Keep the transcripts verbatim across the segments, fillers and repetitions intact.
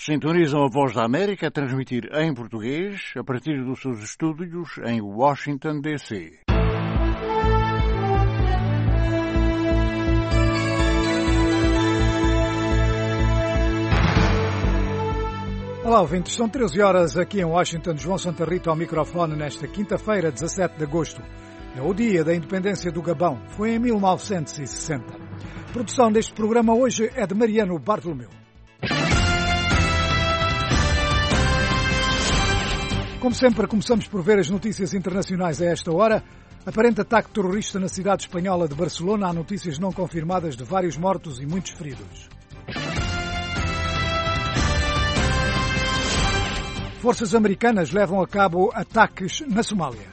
Sintonizam a Voz da América a transmitir em português a partir dos seus estúdios em Washington, D C Olá, ouvintes. São treze horas aqui em Washington. João Santa Rita ao microfone nesta quinta-feira, dezassete de agosto. É o dia da independência do Gabão. Foi em mil novecentos e sessenta. A produção deste programa hoje é de Mariano Bartolomeu. Como sempre, começamos por ver as notícias internacionais a esta hora. Aparente ataque terrorista na cidade espanhola de Barcelona. Há notícias não confirmadas de vários mortos e muitos feridos. Forças americanas levam a cabo ataques na Somália.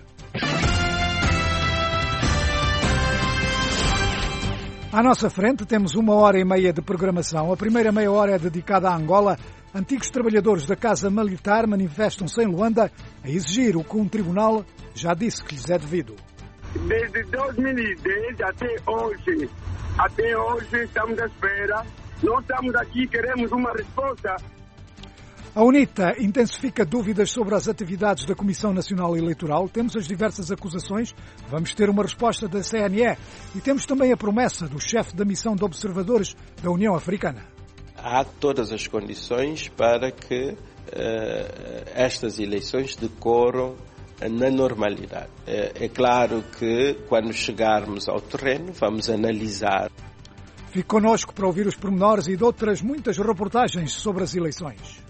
À nossa frente temos uma hora e meia de programação. A primeira meia hora é dedicada à Angola. Antigos trabalhadores da Casa Militar manifestam-se em Luanda a exigir o que um tribunal já disse que lhes é devido. Desde dois mil e dez até hoje, até hoje estamos à espera. Nós estamos aqui, queremos uma resposta. A UNITA intensifica dúvidas sobre as atividades da Comissão Nacional Eleitoral. Temos as diversas acusações. Vamos ter uma resposta da C N E. E temos também a promessa do chefe da missão de observadores da União Africana. Há todas as condições para que uh, estas eleições decorram na normalidade. É, é claro que quando chegarmos ao terreno vamos analisar. Fique connosco para ouvir os pormenores e de outras muitas reportagens sobre as eleições.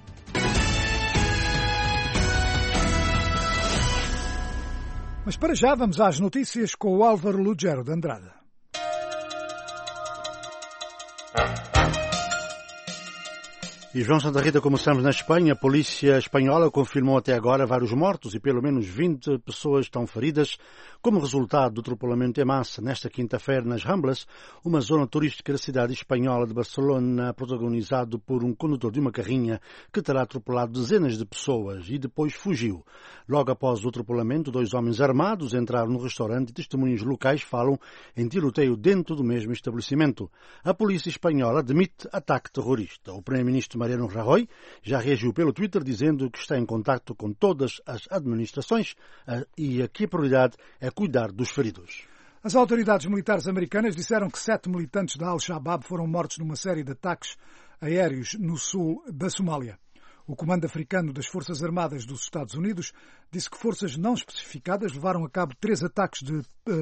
Mas para já vamos às notícias com o Álvaro Lugero de Andrade. E João Santa Rita, começamos na Espanha. A polícia espanhola confirmou até agora vários mortos e pelo menos vinte pessoas estão feridas como resultado do atropelamento em massa nesta quinta-feira nas Ramblas, uma zona turística da cidade espanhola de Barcelona, protagonizado por um condutor de uma carrinha que terá atropelado dezenas de pessoas e depois fugiu. Logo após o atropelamento, dois homens armados entraram no restaurante e testemunhas locais falam em tiroteio dentro do mesmo estabelecimento. A polícia espanhola admite ataque terrorista. O primeiro-ministro Mariano Rajoy já reagiu pelo Twitter dizendo que está em contacto com todas as administrações e aqui a prioridade é cuidar dos feridos. As autoridades militares americanas disseram que sete militantes da Al-Shabaab foram mortos numa série de ataques aéreos no sul da Somália. O Comando Africano das Forças Armadas dos Estados Unidos disse que forças não especificadas levaram a cabo três ataques de,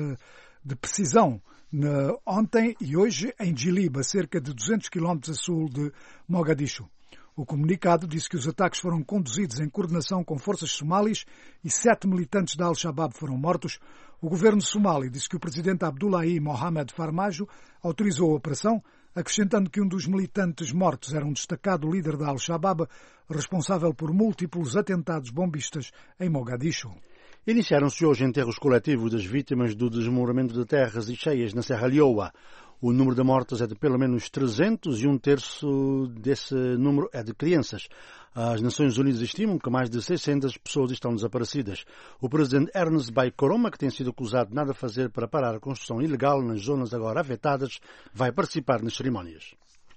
de precisão na, ontem e hoje em Djilib, a cerca de duzentos quilómetros a sul de Mogadishu. O comunicado disse que os ataques foram conduzidos em coordenação com forças somalis e sete militantes da Al-Shabaab foram mortos. O governo somali disse que o presidente Abdullahi Mohamed Farmajo autorizou a operação, acrescentando que um dos militantes mortos era um destacado líder da Al-Shabaab, responsável por múltiplos atentados bombistas em Mogadishu. Iniciaram-se hoje enterros coletivos das vítimas do desmoronamento de terras e cheias na Serra Leoa. O número de mortos é de pelo menos trezentos e um terço desse número é de crianças. As Nações Unidas estimam que mais de seiscentas pessoas estão desaparecidas. O presidente Ernest Bai Koroma, que tem sido acusado de nada fazer para parar a construção ilegal nas zonas agora afetadas, vai participar nas cerimónias.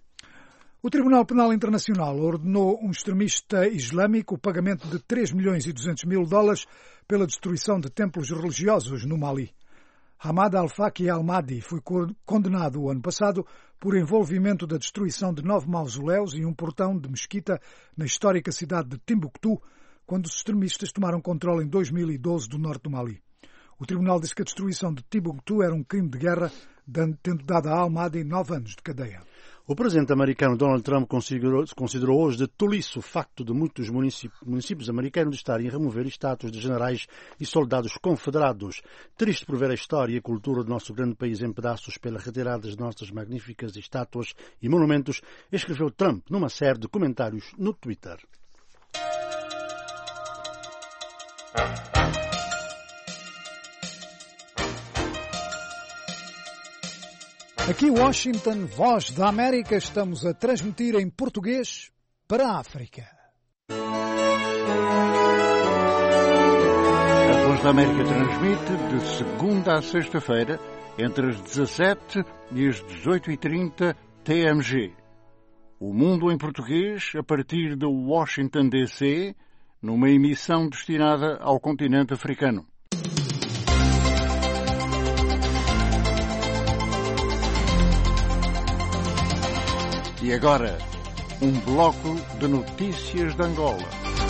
O Tribunal Penal Internacional ordenou um extremista islâmico o pagamento de três milhões e duzentos mil dólares pela destruição de templos religiosos no Mali. Hamad al-Faqi al-Mahdi foi condenado o ano passado por envolvimento da destruição de nove mausoléus e um portão de mesquita na histórica cidade de Timbuktu, quando os extremistas tomaram controle em dois mil e doze do norte do Mali. O tribunal disse que a destruição de Timbuktu era um crime de guerra, tendo dado a al-Mahdi nove anos de cadeia. O presidente americano Donald Trump considerou, considerou hoje de tolice o facto de muitos municípios, municípios americanos estarem a remover estátuas de generais e soldados confederados. Triste por ver a história e a cultura do nosso grande país em pedaços pela retirada das nossas magníficas estátuas e monumentos, escreveu Trump numa série de comentários no Twitter. Aqui Washington, Voz da América, estamos a transmitir em português para a África. A Voz da América transmite de segunda a sexta-feira, entre as dezassete e as dezoito e trinta T M G. O Mundo em Português, a partir de Washington, D C, numa emissão destinada ao continente africano. E agora, um bloco de notícias de Angola.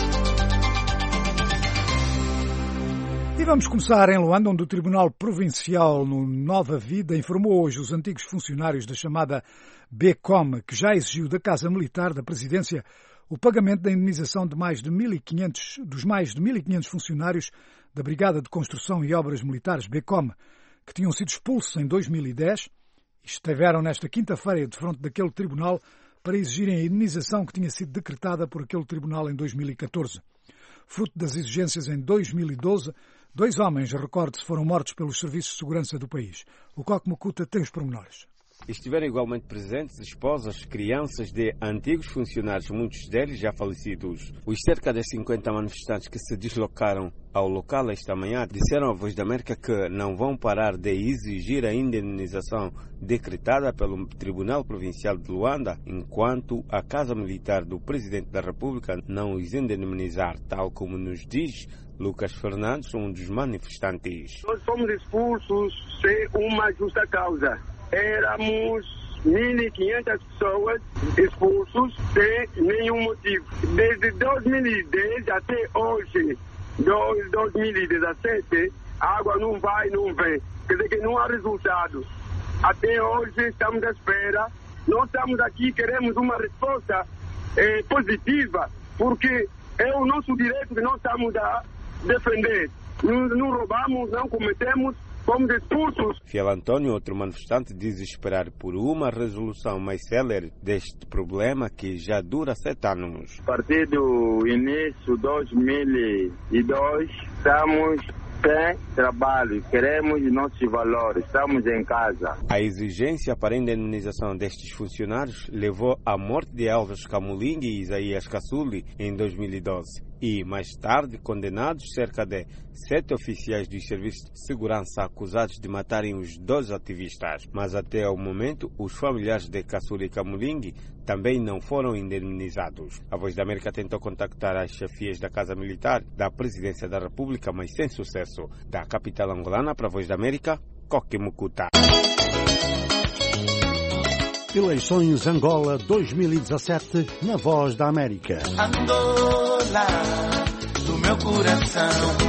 E vamos começar em Luanda, onde o Tribunal Provincial no Nova Vida informou hoje os antigos funcionários da chamada B C O M, que já exigiu da Casa Militar da Presidência o pagamento da indemnização de mais de mil e quinhentos, dos mais de mil e quinhentos funcionários da Brigada de Construção e Obras Militares B C O M, que tinham sido expulsos em dois mil e dez e estiveram nesta quinta-feira de frente daquele tribunal para exigirem a indemnização que tinha sido decretada por aquele tribunal em dois mil e catorze. Fruto das exigências em dois mil e doze, dois homens, recorde-se, foram mortos pelos serviços de segurança do país. O Coque Mucuta tem os pormenores. Estiveram igualmente presentes esposas, crianças de antigos funcionários, muitos deles já falecidos. Os cerca de cinquenta manifestantes que se deslocaram ao local esta manhã disseram à Voz da América que não vão parar de exigir a indenização decretada pelo Tribunal Provincial de Luanda enquanto a Casa Militar do Presidente da República não os indemnizar, tal como nos diz Lucas Fernandes, um dos manifestantes. Nós fomos expulsos sem uma justa causa. Éramos mil e quinhentas pessoas expulsos sem nenhum motivo. Desde dois mil e dez até hoje, dois mil e dezessete, a água não vai, não vem. Quer dizer que não há resultados. Até hoje estamos à espera. Nós estamos aqui, queremos uma resposta eh, positiva, porque é o nosso direito que nós estamos a defender. Não, não roubamos, não cometemos, fomos expulsos. Fiel Antônio, outro manifestante, diz esperar por uma resolução mais célere deste problema que já dura sete anos. A partir do início de dois mil e dois, estamos sem trabalho, queremos nossos valores, estamos em casa. A exigência para a indenização destes funcionários levou à morte de Elvis Kamuling e Isaías Kassuli em dois mil e doze. E, mais tarde, condenados cerca de sete oficiais dos serviços de segurança acusados de matarem os dois ativistas. Mas até ao momento, os familiares de Kassuli e Kamuling também não foram indemnizados. A Voz da América tentou contactar as chefias da Casa Militar da Presidência da República, mas sem sucesso. Da capital angolana para a Voz da América, Coque Mucuta. Eleições Angola dois mil e dezassete na Voz da América. Angola, do meu coração.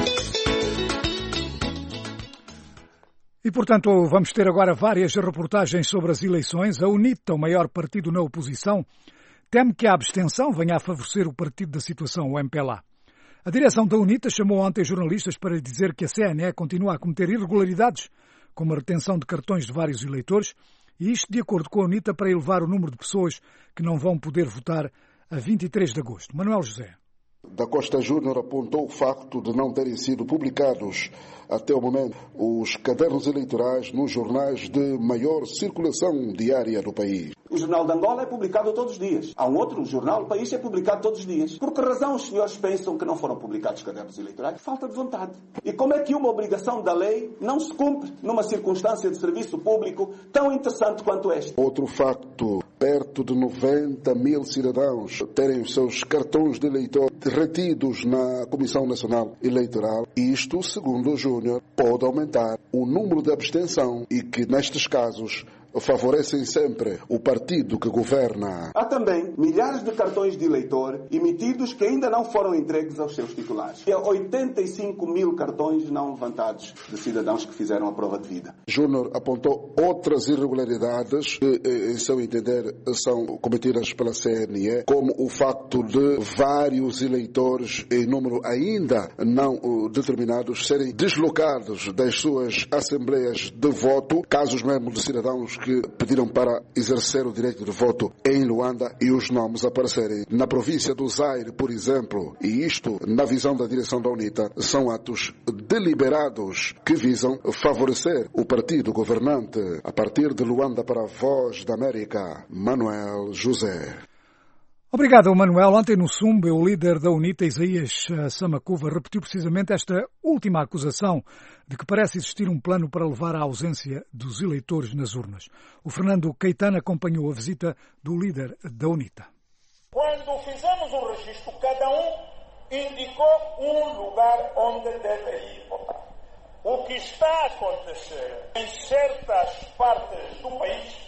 E, portanto, vamos ter agora várias reportagens sobre as eleições. A UNITA, o maior partido na oposição, teme que a abstenção venha a favorecer o partido da situação, o M P L A. A direção da UNITA chamou ontem jornalistas para dizer que a C N E continua a cometer irregularidades, como a retenção de cartões de vários eleitores, e isto de acordo com a UNITA para elevar o número de pessoas que não vão poder votar a vinte e três de agosto. Manuel José. Da Costa Júnior apontou o facto de não terem sido publicados até o momento os cadernos eleitorais nos jornais de maior circulação diária do país. O Jornal de Angola é publicado todos os dias. Há um outro jornal, o País, é publicado todos os dias. Por que razão os senhores pensam que não foram publicados os cadernos eleitorais? Falta de vontade. E como é que uma obrigação da lei não se cumpre numa circunstância de serviço público tão interessante quanto esta? Outro facto, perto de noventa mil cidadãos terem os seus cartões de eleitor retidos na Comissão Nacional Eleitoral. Isto, segundo o Júnior, pode aumentar o número de abstenção e que, nestes casos, favorecem sempre o partido que governa. Há também milhares de cartões de eleitor emitidos que ainda não foram entregues aos seus titulares. E há oitenta e cinco mil cartões não levantados de cidadãos que fizeram a prova de vida. Júnior apontou outras irregularidades que, em seu entender, são cometidas pela C N E, como o facto de vários eleitores em número ainda não determinados serem deslocados das suas assembleias de voto, casos mesmo de cidadãos que pediram para exercer o direito de voto em Luanda e os nomes aparecerem na província do Zaire, por exemplo. E isto, na visão da direção da UNITA, são atos deliberados que visam favorecer o partido governante. A partir de Luanda para a Voz da América, Manuel José. Obrigado, Manuel. Ontem no Sumbe, o líder da UNITA, Isaías Samacuva, repetiu precisamente esta última acusação de que parece existir um plano para levar à ausência dos eleitores nas urnas. O Fernando Caetano acompanhou a visita do líder da UNITA. Quando fizemos o registro, cada um indicou um lugar onde deve ir votar. O que está a acontecer em certas partes do país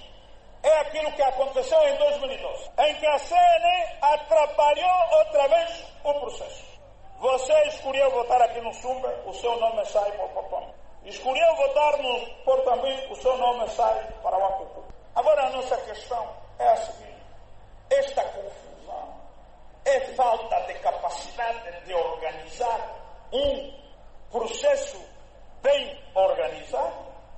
é aquilo que aconteceu em dois mil e doze, em que a C N E atrapalhou outra vez o processo. Você escolheu votar aqui no Sumbe, o seu nome sai para o Portão. Escolheu votar no Portambi, o seu nome sai para o Acucu. Agora a nossa questão é a seguinte: esta confusão é falta de capacidade de organizar um processo bem organizado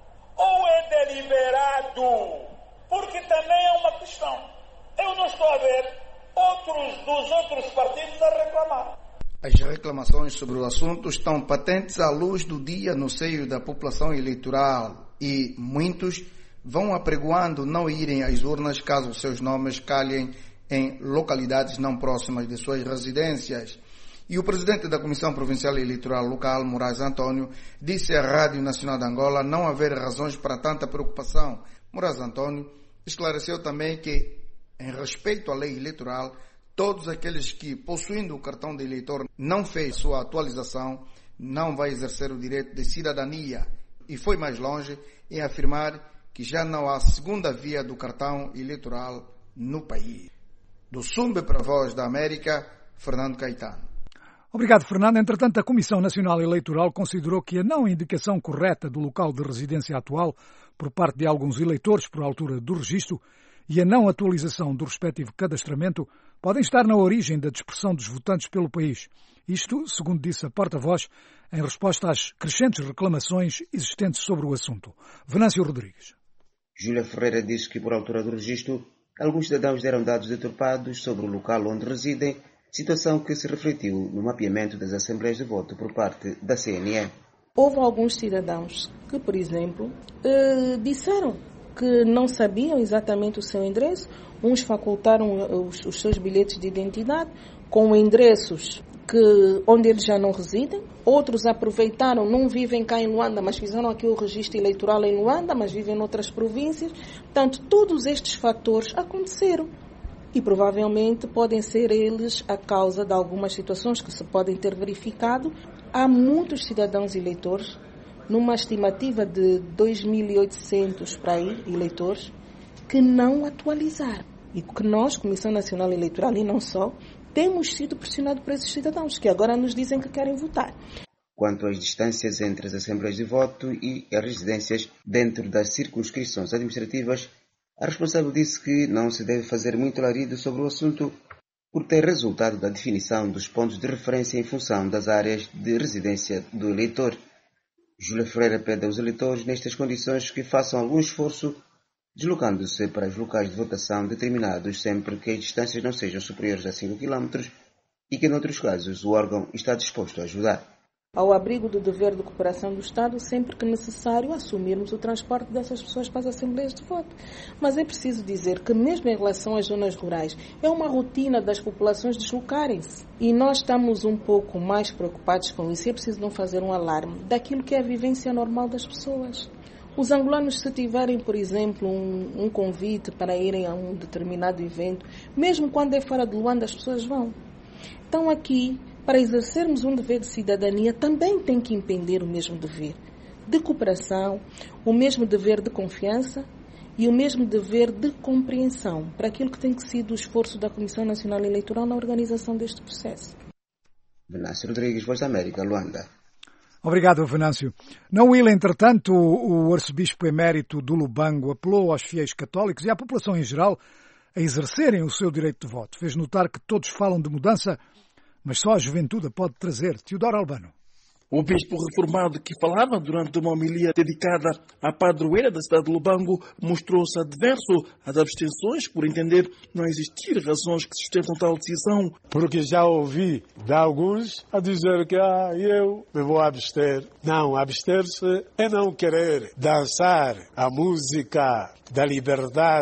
ou é deliberado? Porque também é uma questão. Eu não estou a ver outros dos outros partidos a reclamar. As reclamações sobre o assunto estão patentes à luz do dia no seio da população eleitoral e muitos vão apregoando não irem às urnas caso seus nomes calhem em localidades não próximas de suas residências. E o presidente da Comissão Provincial Eleitoral Local, Moraes António, disse à Rádio Nacional de Angola não haver razões para tanta preocupação. Moraes António esclareceu também que, em respeito à lei eleitoral, todos aqueles que, possuindo o cartão de eleitor, não fez sua atualização, não vai exercer o direito de cidadania. E foi mais longe em afirmar que já não há segunda via do cartão eleitoral no país. Do Sumbe para a Voz da América, Fernando Caetano. Obrigado, Fernando. Entretanto, a Comissão Nacional Eleitoral considerou que a não indicação correta do local de residência atual por parte de alguns eleitores por altura do registro e a não atualização do respectivo cadastramento podem estar na origem da dispersão dos votantes pelo país. Isto, segundo disse a porta-voz, em resposta às crescentes reclamações existentes sobre o assunto. Venâncio Rodrigues. Júlia Ferreira disse que, por altura do registro, alguns cidadãos deram dados deturpados sobre o local onde residem, situação que se refletiu no mapeamento das assembleias de voto por parte da C N E. Houve alguns cidadãos que, por exemplo, eh, disseram que não sabiam exatamente o seu endereço. Uns facultaram os, os seus bilhetes de identidade com endereços que, onde eles já não residem. Outros aproveitaram, não vivem cá em Luanda, mas fizeram aqui o registro eleitoral em Luanda, mas vivem em outras províncias. Portanto, todos estes fatores aconteceram. E provavelmente podem ser eles a causa de algumas situações que se podem ter verificado. Há muitos cidadãos eleitores, numa estimativa de dois mil e oitocentos para aí, eleitores, que não atualizaram. E que nós, Comissão Nacional Eleitoral, e não só, temos sido pressionados por esses cidadãos, que agora nos dizem que querem votar. Quanto às distâncias entre as assembleias de voto e as residências dentro das circunscrições administrativas, a responsável disse que não se deve fazer muito alarido sobre o assunto por ter resultado da definição dos pontos de referência em função das áreas de residência do eleitor. Júlia Ferreira pede aos eleitores, nestas condições, que façam algum esforço deslocando-se para os locais de votação determinados sempre que as distâncias não sejam superiores a cinco quilômetros e que, noutros casos, o órgão está disposto a ajudar. Ao abrigo do dever de cooperação do Estado, sempre que necessário, assumirmos o transporte dessas pessoas para as assembleias de voto. Mas é preciso dizer que, mesmo em relação às zonas rurais, é uma rotina das populações deslocarem-se. E nós estamos um pouco mais preocupados com isso. É preciso não fazer um alarme daquilo que é a vivência normal das pessoas. Os angolanos, se tiverem, por exemplo, um, um convite para irem a um determinado evento, mesmo quando é fora de Luanda, as pessoas vão. Então, aqui, para exercermos um dever de cidadania, também tem que empreender o mesmo dever de cooperação, o mesmo dever de confiança e o mesmo dever de compreensão para aquilo que tem sido o esforço da Comissão Nacional Eleitoral na organização deste processo. Venâncio Rodrigues, Voz da América, Luanda. Obrigado, Venâncio. Na U I L A, entretanto, o arcebispo emérito do Lubango apelou aos fiéis católicos e à população em geral a exercerem o seu direito de voto. Fez notar que todos falam de mudança, mas só a juventude a pode trazer. Teodoro Albano. O bispo reformado que falava durante uma homilia dedicada à padroeira da cidade de Lubango mostrou-se adverso às abstenções por entender não existir razões que sustentam tal decisão. Porque já ouvi de alguns a dizer que ah, eu me vou abster. Não, abster-se é não querer dançar a música da liberdade,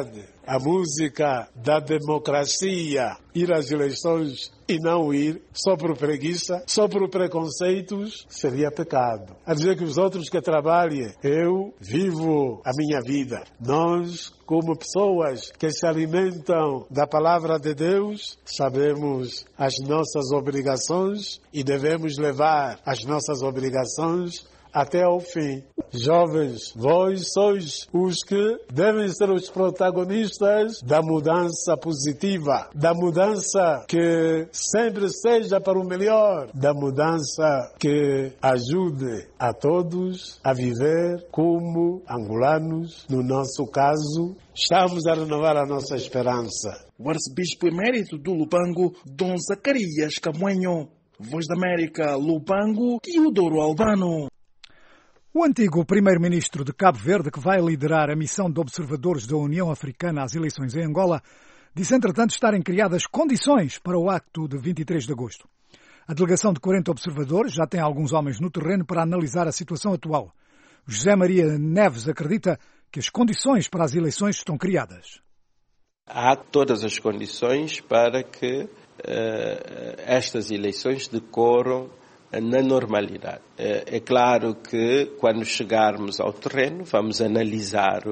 a música da democracia, ir às eleições e não ir, só por preguiça, só por preconceitos, seria pecado. A dizer que os outros que trabalhem, eu vivo a minha vida. Nós, como pessoas que se alimentam da palavra de Deus, sabemos as nossas obrigações e devemos levar as nossas obrigações até ao fim. Jovens, vós sois os que devem ser os protagonistas da mudança positiva, da mudança que sempre seja para o melhor, da mudança que ajude a todos a viver como angolanos. No nosso caso, estamos a renovar a nossa esperança. O arcebispo emérito do Lubango, Dom Zacarias Camuenho. Voz da América, Lubango, Teodoro Albano. O antigo primeiro-ministro de Cabo Verde, que vai liderar a missão de observadores da União Africana às eleições em Angola, disse, entretanto, estarem criadas condições para o acto de vinte e três de agosto. A delegação de quarenta observadores já tem alguns homens no terreno para analisar a situação atual. José Maria Neves acredita que as condições para as eleições estão criadas. Há todas as condições para que uh, estas eleições decorram na normalidade. É claro que quando chegarmos ao terreno vamos analisar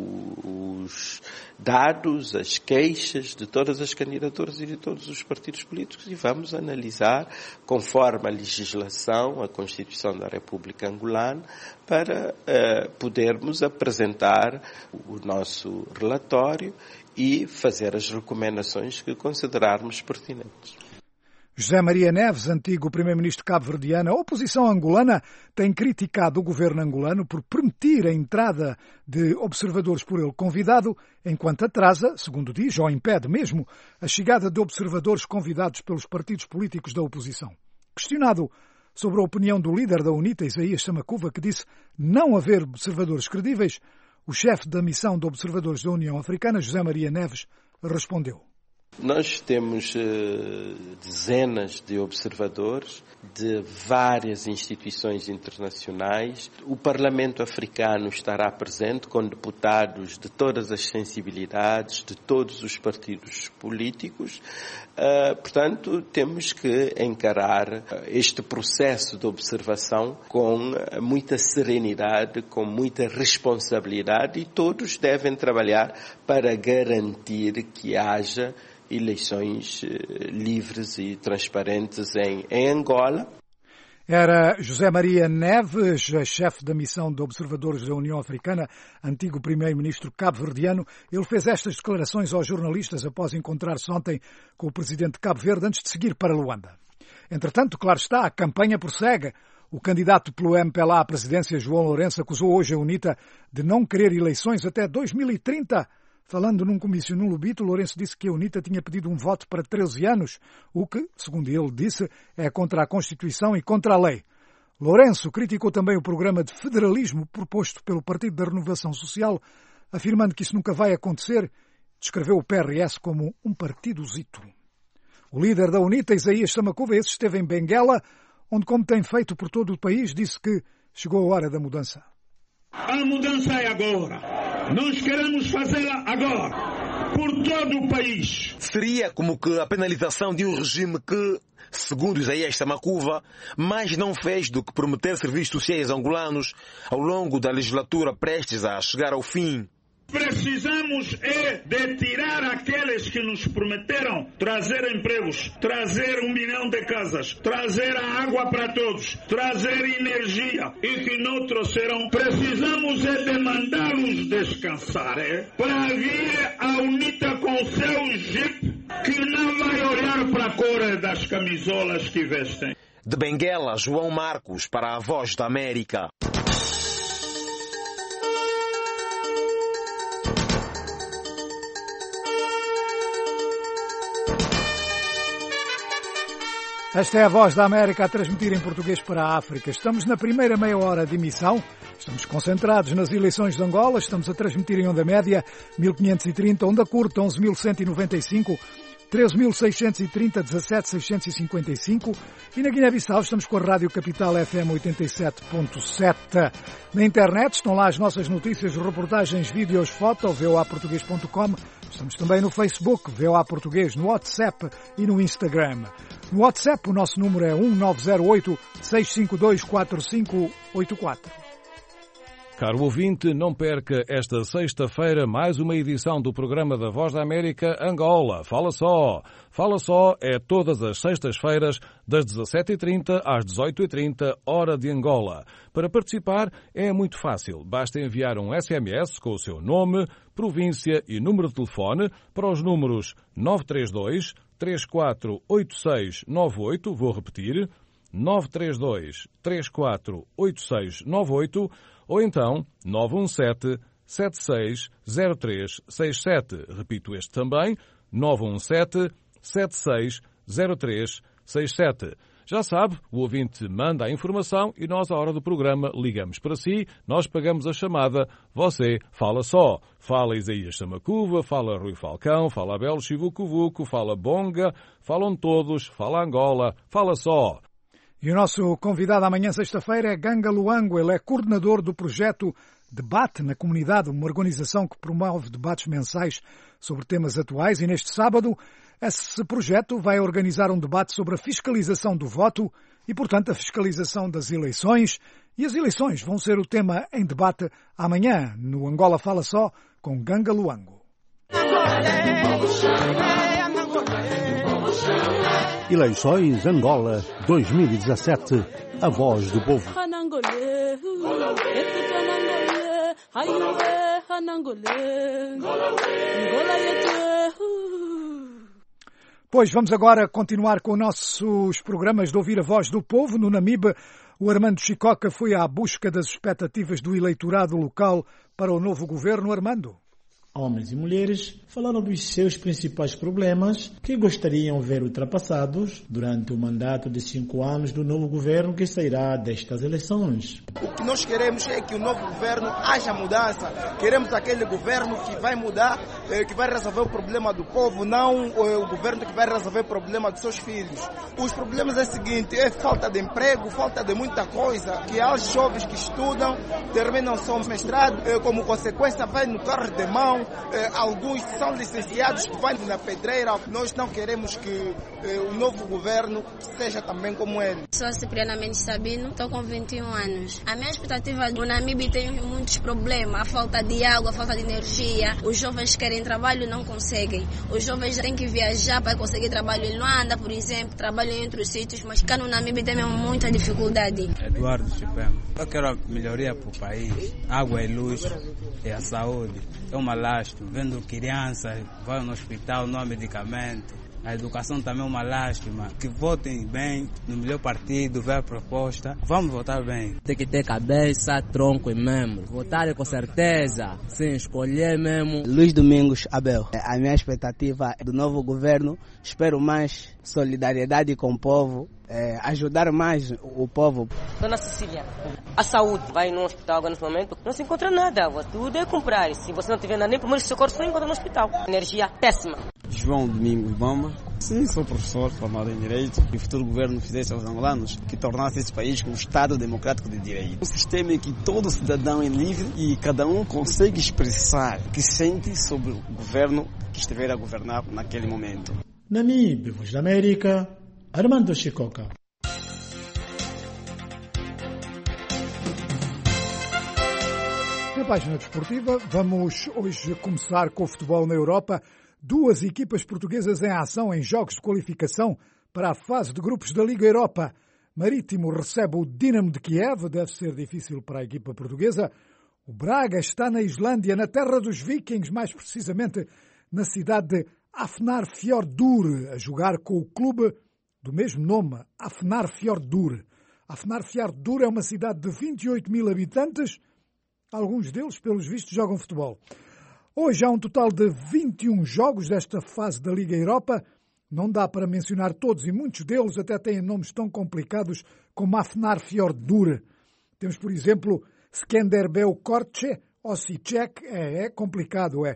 os dados, as queixas de todas as candidaturas e de todos os partidos políticos e vamos analisar conforme a legislação, a Constituição da República Angolana, para uh, podermos apresentar o nosso relatório e fazer as recomendações que considerarmos pertinentes. José Maria Neves, antigo primeiro-ministro cabo-verdiano, a oposição angolana tem criticado o governo angolano por permitir a entrada de observadores por ele convidado, enquanto atrasa, segundo diz, ou impede mesmo, a chegada de observadores convidados pelos partidos políticos da oposição. Questionado sobre a opinião do líder da UNITA, Isaías Samacuva, que disse não haver observadores credíveis, o chefe da missão de observadores da União Africana, José Maria Neves, respondeu. Nós temos uh, dezenas de observadores de várias instituições internacionais. O Parlamento africano estará presente com deputados de todas as sensibilidades, de todos os partidos políticos. Uh, portanto, temos que encarar este processo de observação com muita serenidade, com muita responsabilidade e todos devem trabalhar para garantir que haja eleições livres e transparentes em, em Angola. Era José Maria Neves, chefe da missão de observadores da União Africana, antigo primeiro-ministro cabo-verdiano. Ele fez estas declarações aos jornalistas após encontrar-se ontem com o presidente de Cabo Verde antes de seguir para Luanda. Entretanto, claro está, a campanha prossegue. O candidato pelo M P L A à presidência, João Lourenço, acusou hoje a UNITA de não querer eleições até dois mil e trinta. Falando num comício no Lubito, Lourenço disse que a UNITA tinha pedido um voto para treze anos, o que, segundo ele disse, é contra a Constituição e contra a lei. Lourenço criticou também o programa de federalismo proposto pelo Partido da Renovação Social, afirmando que isso nunca vai acontecer, descreveu o P R S como um partidozito. O líder da UNITA, Isaías Samacuva, esse esteve em Benguela, onde, como tem feito por todo o país, disse que chegou a hora da mudança. A mudança é agora. Nós queremos fazê-la agora, por todo o país. Seria como que a penalização de um regime que, segundo Isaías Samacuva, mais não fez do que prometer serviços sociais angolanos ao longo da legislatura prestes a chegar ao fim. Precisamos é de tirar aqueles que nos prometeram trazer empregos, trazer um milhão de casas, trazer a água para todos, trazer energia e que não trouxeram. Precisamos é de mandá-los descansar, é? Para vir a UNITA com seu jeep que não vai olhar para a cor das camisolas que vestem. De Benguela, João Marcos para a Voz da América. Esta é a Voz da América a transmitir em português para a África. Estamos na primeira meia hora de emissão. Estamos concentrados nas eleições de Angola. Estamos a transmitir em onda média mil quinhentos e trinta, onda curta onze mil cento e noventa e cinco. treze mil seiscentos e trinta, dezassete mil seiscentos e cinquenta e cinco e na Guiné-Bissau estamos com a Rádio Capital F M oitenta e sete ponto sete. Na internet estão lá as nossas notícias, reportagens, vídeos, foto, v o a português ponto com. Estamos também no Facebook, V O A Português, no WhatsApp e no Instagram. No WhatsApp o nosso número é um nove zero oito, seis cinco dois, quatro cinco oito quatro. Caro ouvinte, não perca esta sexta-feira mais uma edição do programa da Voz da América Angola. Fala só! Fala só é todas as sextas-feiras das dezassete e trinta às dezoito e trinta, hora de Angola. Para participar é muito fácil. Basta enviar um S M S com o seu nome, província e número de telefone para os números nove três dois, três quatro oito seis nove oito, vou repetir, nove três dois, três quatro oito seis nove oito, ou então nove um sete, sete seis zero três seis sete. Repito este também, nove um sete, sete seis zero três seis sete. Já sabe, o ouvinte manda a informação e nós, à hora do programa, ligamos para si, nós pagamos a chamada, você fala só. Fala Isaías Samacuva, fala Rui Falcão, fala Abel Chivucovuco, fala Bonga, falam todos, fala Angola, fala só. E o nosso convidado amanhã, sexta-feira, é Ganga Luango. Ele é coordenador do projeto Debate na Comunidade, uma organização que promove debates mensais sobre temas atuais. E neste sábado, esse projeto vai organizar um debate sobre a fiscalização do voto e, portanto, a fiscalização das eleições. E as eleições vão ser o tema em debate amanhã, no Angola Fala Só, com Ganga Luango. Eleições Angola dois mil e dezassete. A voz do povo. Pois vamos agora continuar com nossos programas de ouvir a voz do povo. No Namibe, o Armando Chicoca foi à busca das expectativas do eleitorado local para o novo governo. Armando. Homens e mulheres falaram dos seus principais problemas que gostariam de ver ultrapassados durante o mandato de cinco anos do novo governo que sairá destas eleições. O que nós queremos é que o novo governo haja mudança. Queremos aquele governo que vai mudar, que vai resolver o problema do povo, não o governo que vai resolver o problema dos seus filhos. Os problemas é o seguinte, é falta de emprego, falta de muita coisa, que há os jovens que estudam, terminam seu mestrado, como consequência vai no carro de mão. Eh, alguns são licenciados que vão na pedreira. Nós não queremos que eh, o novo governo seja também como ele. Sou Cipriana Mendes Sabino, estou com vinte e um anos. A minha expectativa do Namibe tem muitos problemas. A falta de água, a falta de energia. Os jovens querem trabalho e não conseguem. Os jovens têm que viajar para conseguir trabalho em Luanda, por exemplo. Trabalham em outros sítios, mas cá no Namibe tem muita dificuldade. Eduardo Chipema. Eu quero a melhoria para o país. Água e luz e a saúde. É uma lastro. Vendo crianças, vai no hospital, não há medicamento. A educação também é uma lástima. Que votem bem no melhor partido, vê a proposta. Vamos votar bem. Tem que ter cabeça, tronco e membro. Votar com certeza. Sim, escolher mesmo. Luiz Domingos Abel. A minha expectativa do novo governo, espero mais solidariedade com o povo. É, ajudar mais o povo. Dona Cecília, a saúde, vai no hospital agora nesse momento, não se encontra nada, tudo é comprar. Se você não tiver nada, nem primeiro socorro, só encontra no hospital. Energia péssima. João Domingos Bamba. Sim, sou professor formado em Direito e o futuro governo fizesse aos angolanos que tornasse esse país um Estado democrático de direito. Um sistema em que todo cidadão é livre e cada um consegue expressar o que sente sobre o governo que estiver a governar naquele momento. Namibe, Voz da América, Armando Chicoca. Na página desportiva, vamos hoje começar com o futebol na Europa. Duas equipas portuguesas em ação em jogos de qualificação para a fase de grupos da Liga Europa. Marítimo recebe o Dinamo de Kiev, deve ser difícil para a equipa portuguesa. O Braga está na Islândia, na terra dos vikings, mais precisamente na cidade de Hafnarfjordur, a jogar com o clube do mesmo nome, Hafnarfjordur. Hafnarfjordur é uma cidade de vinte e oito mil habitantes, alguns deles, pelos vistos, jogam futebol. Hoje há um total de vinte e um jogos desta fase da Liga Europa. Não dá para mencionar todos e muitos deles até têm nomes tão complicados como Hafnarfjordur. Temos, por exemplo, Skanderbeu Korče, Osijek, é, é complicado, é.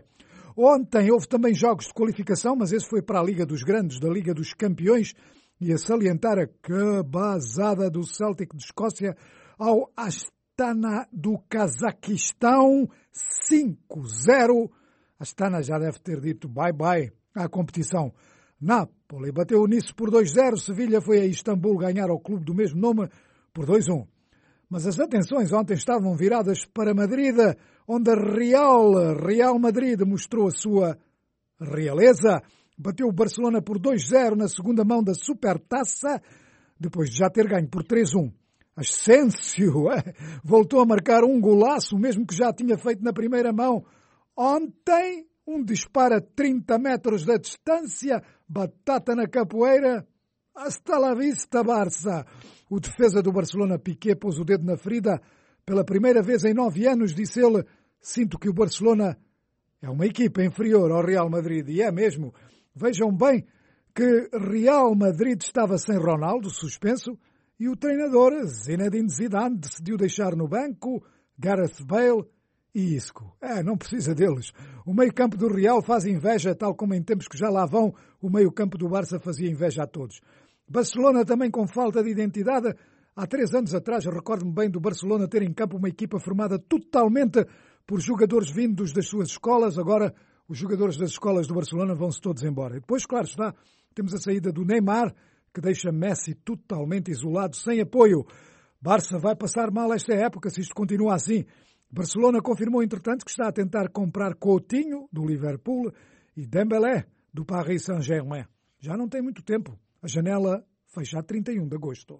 Ontem houve também jogos de qualificação, mas esse foi para a Liga dos Grandes, da Liga dos Campeões, e a salientar a cabazada do Celtic de Escócia ao Astana do Cazaquistão, cinco zero. Astana já deve ter dito bye-bye à competição. Napoli bateu o Nice por dois zero, Sevilha foi a Istambul ganhar ao clube do mesmo nome por dois um. Mas as atenções ontem estavam viradas para Madrid, onde a Real, Real Madrid mostrou a sua realeza. Bateu o Barcelona por dois zero na segunda mão da Supertaça, depois de já ter ganho por três um. Asensio voltou a marcar um golaço, mesmo que já tinha feito na primeira mão. Ontem, um disparo a trinta metros da distância, batata na capoeira. Hasta la vista, Barça. O defesa do Barcelona, Piqué, pôs o dedo na ferida. Pela primeira vez em nove anos, disse ele, sinto que o Barcelona é uma equipa inferior ao Real Madrid. E é mesmo. Vejam bem que Real Madrid estava sem Ronaldo, suspenso, e o treinador Zinedine Zidane decidiu deixar no banco Gareth Bale e Isco. É, não precisa deles. O meio-campo do Real faz inveja, tal como em tempos que já lá vão, o meio-campo do Barça fazia inveja a todos. Barcelona também com falta de identidade. Há três anos atrás, eu recordo-me bem do Barcelona ter em campo uma equipa formada totalmente por jogadores vindos das suas escolas. Agora, os jogadores das escolas do Barcelona vão-se todos embora. E depois, claro está, temos a saída do Neymar, que deixa Messi totalmente isolado, sem apoio. Barça vai passar mal esta época se isto continua assim. Barcelona confirmou, entretanto, que está a tentar comprar Coutinho, do Liverpool, e Dembélé, do Paris Saint-Germain. Já não tem muito tempo. A janela fecha a trinta e um de agosto.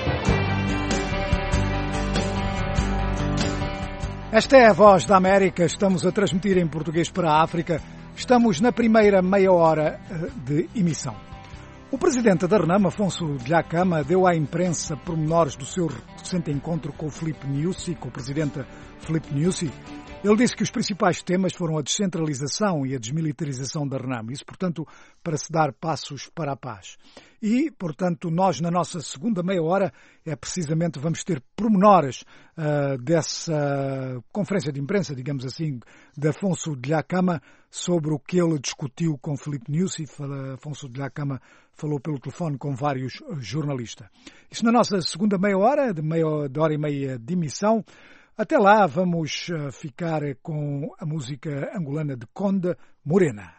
Esta é a Voz da América. Estamos a transmitir em português para a África. Estamos na primeira meia hora de emissão. O presidente da RENAM, Afonso Dhlakama, deu à imprensa pormenores do seu recente encontro com o Filipe Nyusi, com o presidente Filipe Nyusi. Ele disse que os principais temas foram a descentralização e a desmilitarização da RENAM. Isso, portanto, para se dar passos para a paz. E, portanto, nós, na nossa segunda meia hora, é precisamente, vamos ter pormenores uh, dessa conferência de imprensa, digamos assim, de Afonso Dhlakama, sobre o que ele discutiu com Filipe Nyusi. Afonso Dhlakama falou pelo telefone com vários jornalistas. Isso na nossa segunda meia hora, de, meia, de hora e meia de emissão. Até lá vamos ficar com a música angolana de Conde, Morena.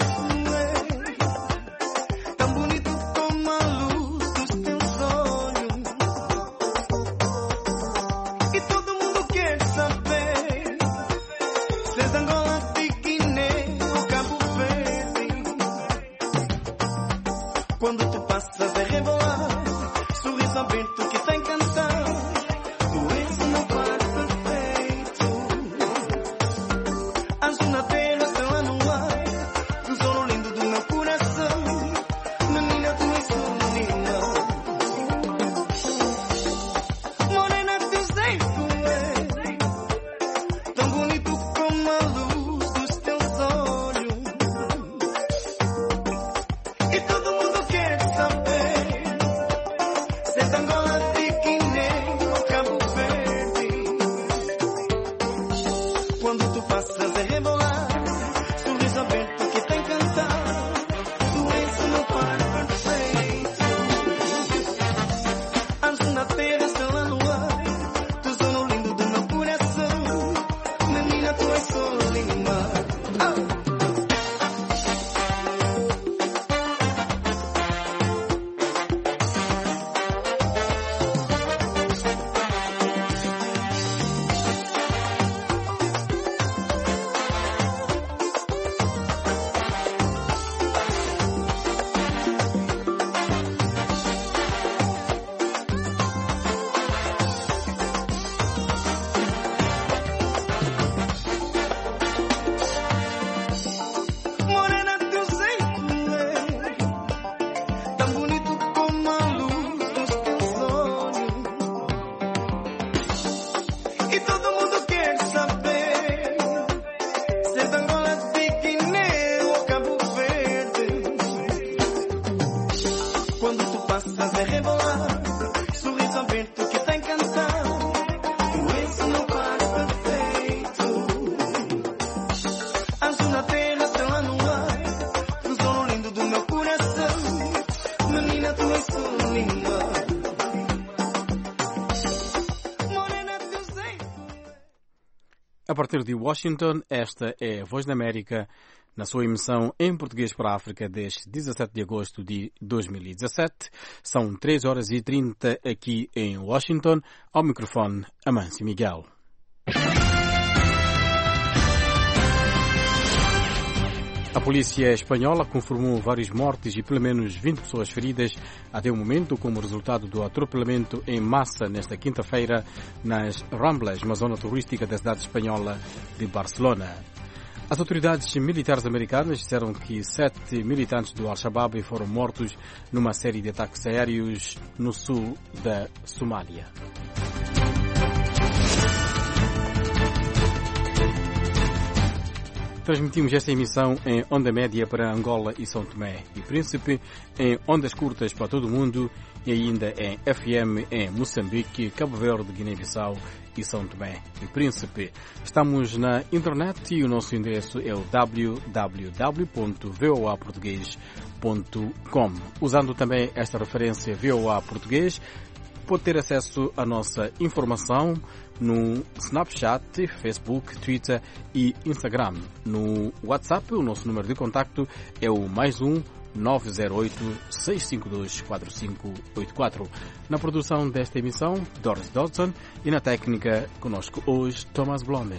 Tão bonito como a luz dos teus olhos. A partir de Washington, esta é a Voz da América, na sua emissão em português para a África desde dezassete de agosto de dois mil e dezassete. São três horas e trinta aqui em Washington. Ao microfone, Amâncio Miguel. A polícia espanhola confirmou vários mortos e pelo menos vinte pessoas feridas até o momento como resultado do atropelamento em massa nesta quinta-feira nas Ramblas, uma zona turística da cidade espanhola de Barcelona. As autoridades militares americanas disseram que sete militantes do Al-Shabaab foram mortos numa série de ataques aéreos no sul da Somália. Transmitimos esta emissão em onda média para Angola e São Tomé e Príncipe, em ondas curtas para todo o mundo e ainda em F M em Moçambique, Cabo Verde, Guiné-Bissau e São Tomé e Príncipe. Estamos na internet e o nosso endereço é o w w w ponto v o a português ponto com. Usando também esta referência V O A Português, pode ter acesso à nossa informação no Snapchat, Facebook, Twitter e Instagram. No WhatsApp, o nosso número de contacto é o mais um nove zero oito, seis cinco dois, quatro cinco oito quatro. Na produção desta emissão, Doris Dodson, e na técnica, conosco hoje, Thomas Blomben.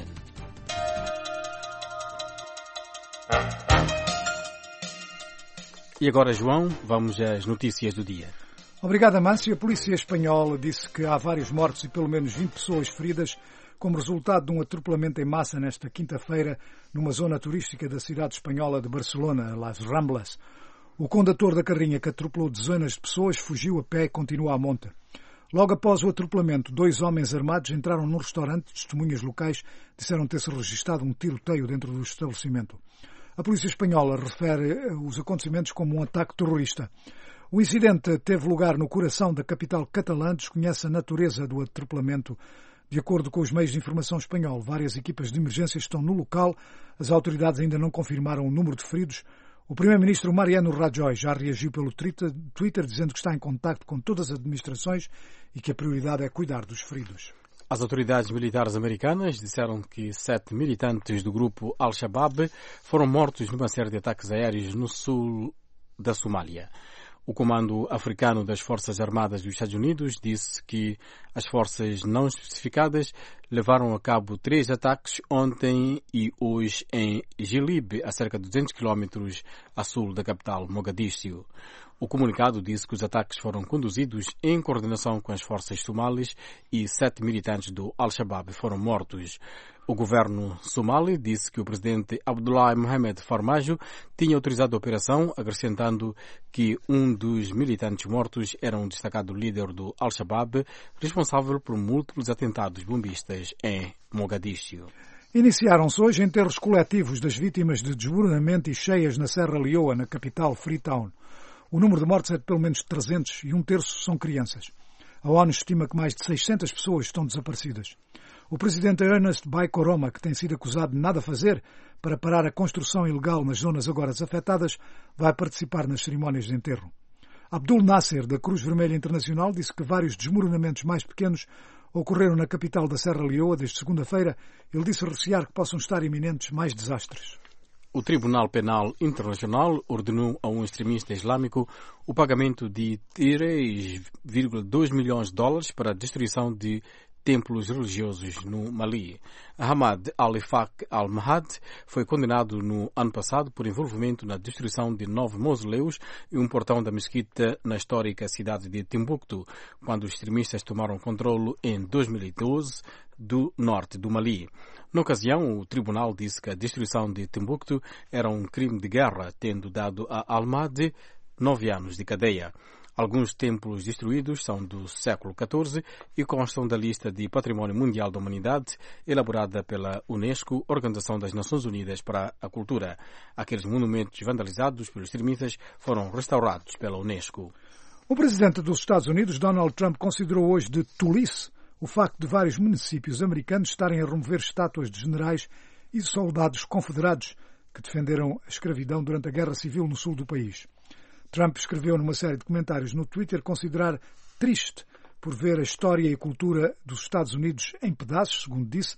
E agora, João, vamos às notícias do dia. Obrigado, Amâncio. A polícia espanhola disse que há vários mortos e pelo menos vinte pessoas feridas como resultado de um atropelamento em massa nesta quinta-feira numa zona turística da cidade espanhola de Barcelona, Las Ramblas. O condutor da carrinha que atropelou dezenas de pessoas fugiu a pé e continua à monta. Logo após o atropelamento, dois homens armados entraram num restaurante. Testemunhas locais disseram ter-se registado um tiroteio dentro do estabelecimento. A polícia espanhola refere os acontecimentos como um ataque terrorista. O incidente teve lugar no coração da capital catalã. Desconhece a natureza do atropelamento. De acordo com os meios de informação espanhol, várias equipas de emergência estão no local. As autoridades ainda não confirmaram o número de feridos. O primeiro-ministro Mariano Rajoy já reagiu pelo Twitter dizendo que está em contacto com todas as administrações e que a prioridade é cuidar dos feridos. As autoridades militares americanas disseram que sete militantes do grupo Al-Shabaab foram mortos numa série de ataques aéreos no sul da Somália. O Comando Africano das Forças Armadas dos Estados Unidos disse que as forças não especificadas levaram a cabo três ataques ontem e hoje em Jilib, a cerca de duzentos quilómetros a sul da capital Mogadíscio. O comunicado disse que os ataques foram conduzidos em coordenação com as forças somalis e sete militantes do Al-Shabaab foram mortos. O governo somali disse que o presidente Abdullah Mohamed Farmajo tinha autorizado a operação, acrescentando que um dos militantes mortos era um destacado líder do Al-Shabaab, responsável por múltiplos atentados bombistas em Mogadíscio. Iniciaram-se hoje enterros coletivos das vítimas de desmoronamento e cheias na Serra Leoa, na capital Freetown. O número de mortos é de pelo menos trezentos e um terço são crianças. A ONU estima que mais de seiscentas pessoas estão desaparecidas. O presidente Ernest Bai Koroma, que tem sido acusado de nada fazer para parar a construção ilegal nas zonas agora afetadas, vai participar nas cerimónias de enterro. Abdul Nasser, da Cruz Vermelha Internacional, disse que vários desmoronamentos mais pequenos ocorreram na capital da Serra Leoa desde segunda-feira. Ele disse recear que possam estar iminentes mais desastres. O Tribunal Penal Internacional ordenou a um extremista islâmico o pagamento de três vírgula dois milhões de dólares para a destruição de templos religiosos no Mali. Ahmad Al-Ifaq Al-Mahad foi condenado no ano passado por envolvimento na destruição de nove mausoléus e um portão da mesquita na histórica cidade de Timbuktu, quando os extremistas tomaram controle em dois mil e doze do norte do Mali. Na ocasião, o tribunal disse que a destruição de Timbuktu era um crime de guerra, tendo dado a Al-Mahdi nove anos de cadeia. Alguns templos destruídos são do século catorze e constam da lista de Património Mundial da Humanidade elaborada pela Unesco, Organização das Nações Unidas para a Cultura. Aqueles monumentos vandalizados pelos extremistas foram restaurados pela Unesco. O presidente dos Estados Unidos, Donald Trump, considerou hoje de tolice o facto de vários municípios americanos estarem a remover estátuas de generais e soldados confederados que defenderam a escravidão durante a Guerra Civil no sul do país. Trump escreveu numa série de comentários no Twitter considerar triste por ver a história e a cultura dos Estados Unidos em pedaços, segundo disse,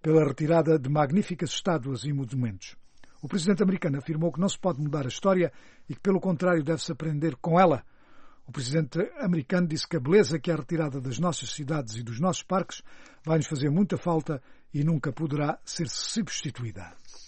pela retirada de magníficas estátuas e monumentos. O presidente americano afirmou que não se pode mudar a história e que, pelo contrário, deve-se aprender com ela. O presidente americano disse que a beleza que é retirada das nossas cidades e dos nossos parques vai nos fazer muita falta e nunca poderá ser substituída.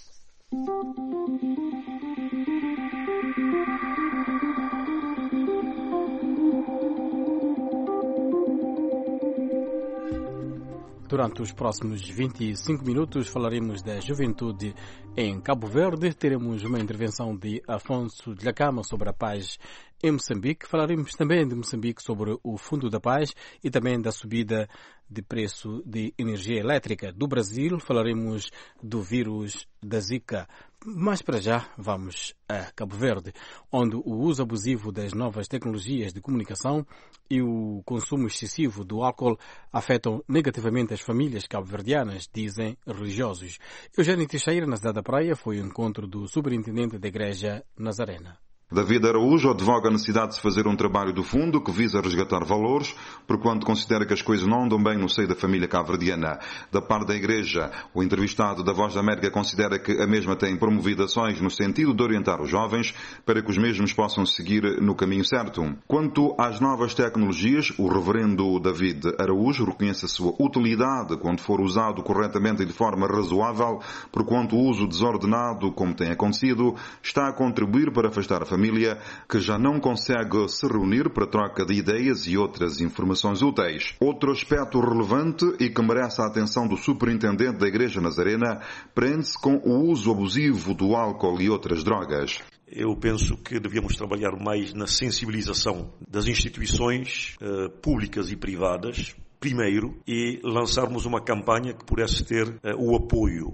Durante os próximos vinte e cinco minutos falaremos da juventude em Cabo Verde. Teremos uma intervenção de Afonso de Lacama sobre a paz em Moçambique. Falaremos também de Moçambique sobre o Fundo da Paz e também da subida de preço de energia elétrica. Do Brasil falaremos do vírus da Zika. Mas para já vamos a Cabo Verde, onde o uso abusivo das novas tecnologias de comunicação e o consumo excessivo do álcool afetam negativamente as famílias cabo-verdianas, dizem religiosos. Eugênio Teixeira, na cidade da Praia, foi o encontro do superintendente da Igreja Nazarena. David Araújo advoga a necessidade de se fazer um trabalho do fundo que visa resgatar valores, porquanto considera que as coisas não andam bem no seio da família cabo-verdiana. Da parte da Igreja, o entrevistado da Voz da América considera que a mesma tem promovido ações no sentido de orientar os jovens para que os mesmos possam seguir no caminho certo. Quanto às novas tecnologias, o reverendo David Araújo reconhece a sua utilidade quando for usado corretamente e de forma razoável, porquanto o uso desordenado, como tem acontecido, está a contribuir para afastar a família família que já não consegue se reunir para troca de ideias e outras informações úteis. Outro aspecto relevante e que merece a atenção do superintendente da Igreja Nazarena prende-se com o uso abusivo do álcool e outras drogas. Eu penso que devíamos trabalhar mais na sensibilização das instituições uh, públicas e privadas, primeiro, e lançarmos uma campanha que pudesse ter uh, o apoio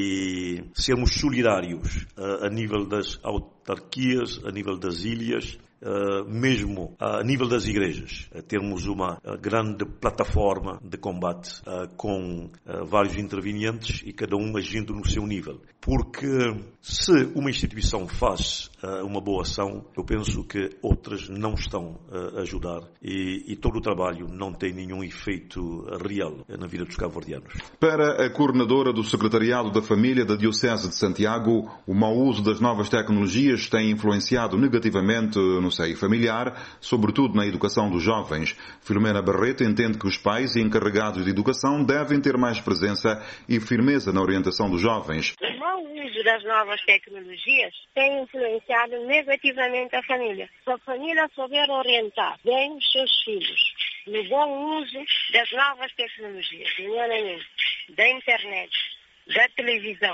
e sermos solidários uh, a nível das autarquias, a nível das ilhas, Uh, mesmo uh, a nível das igrejas, uh, termos uma uh, grande plataforma de combate uh, com uh, vários intervenientes e cada um agindo no seu nível. Porque se uma instituição faz uh, uma boa ação, eu penso que outras não estão uh, a ajudar e, e todo o trabalho não tem nenhum efeito real uh, na vida dos cabo-verdianos. Para a coordenadora do Secretariado da Família da Diocese de Santiago, o mau uso das novas tecnologias tem influenciado negativamente no seio familiar, sobretudo na educação dos jovens. Filomena Barreto entende que os pais e encarregados de educação devem ter mais presença e firmeza na orientação dos jovens. O mau uso das novas tecnologias tem influenciado negativamente a família. Se a família souber orientar bem os seus filhos no bom uso das novas tecnologias, nomeadamente da internet, da televisão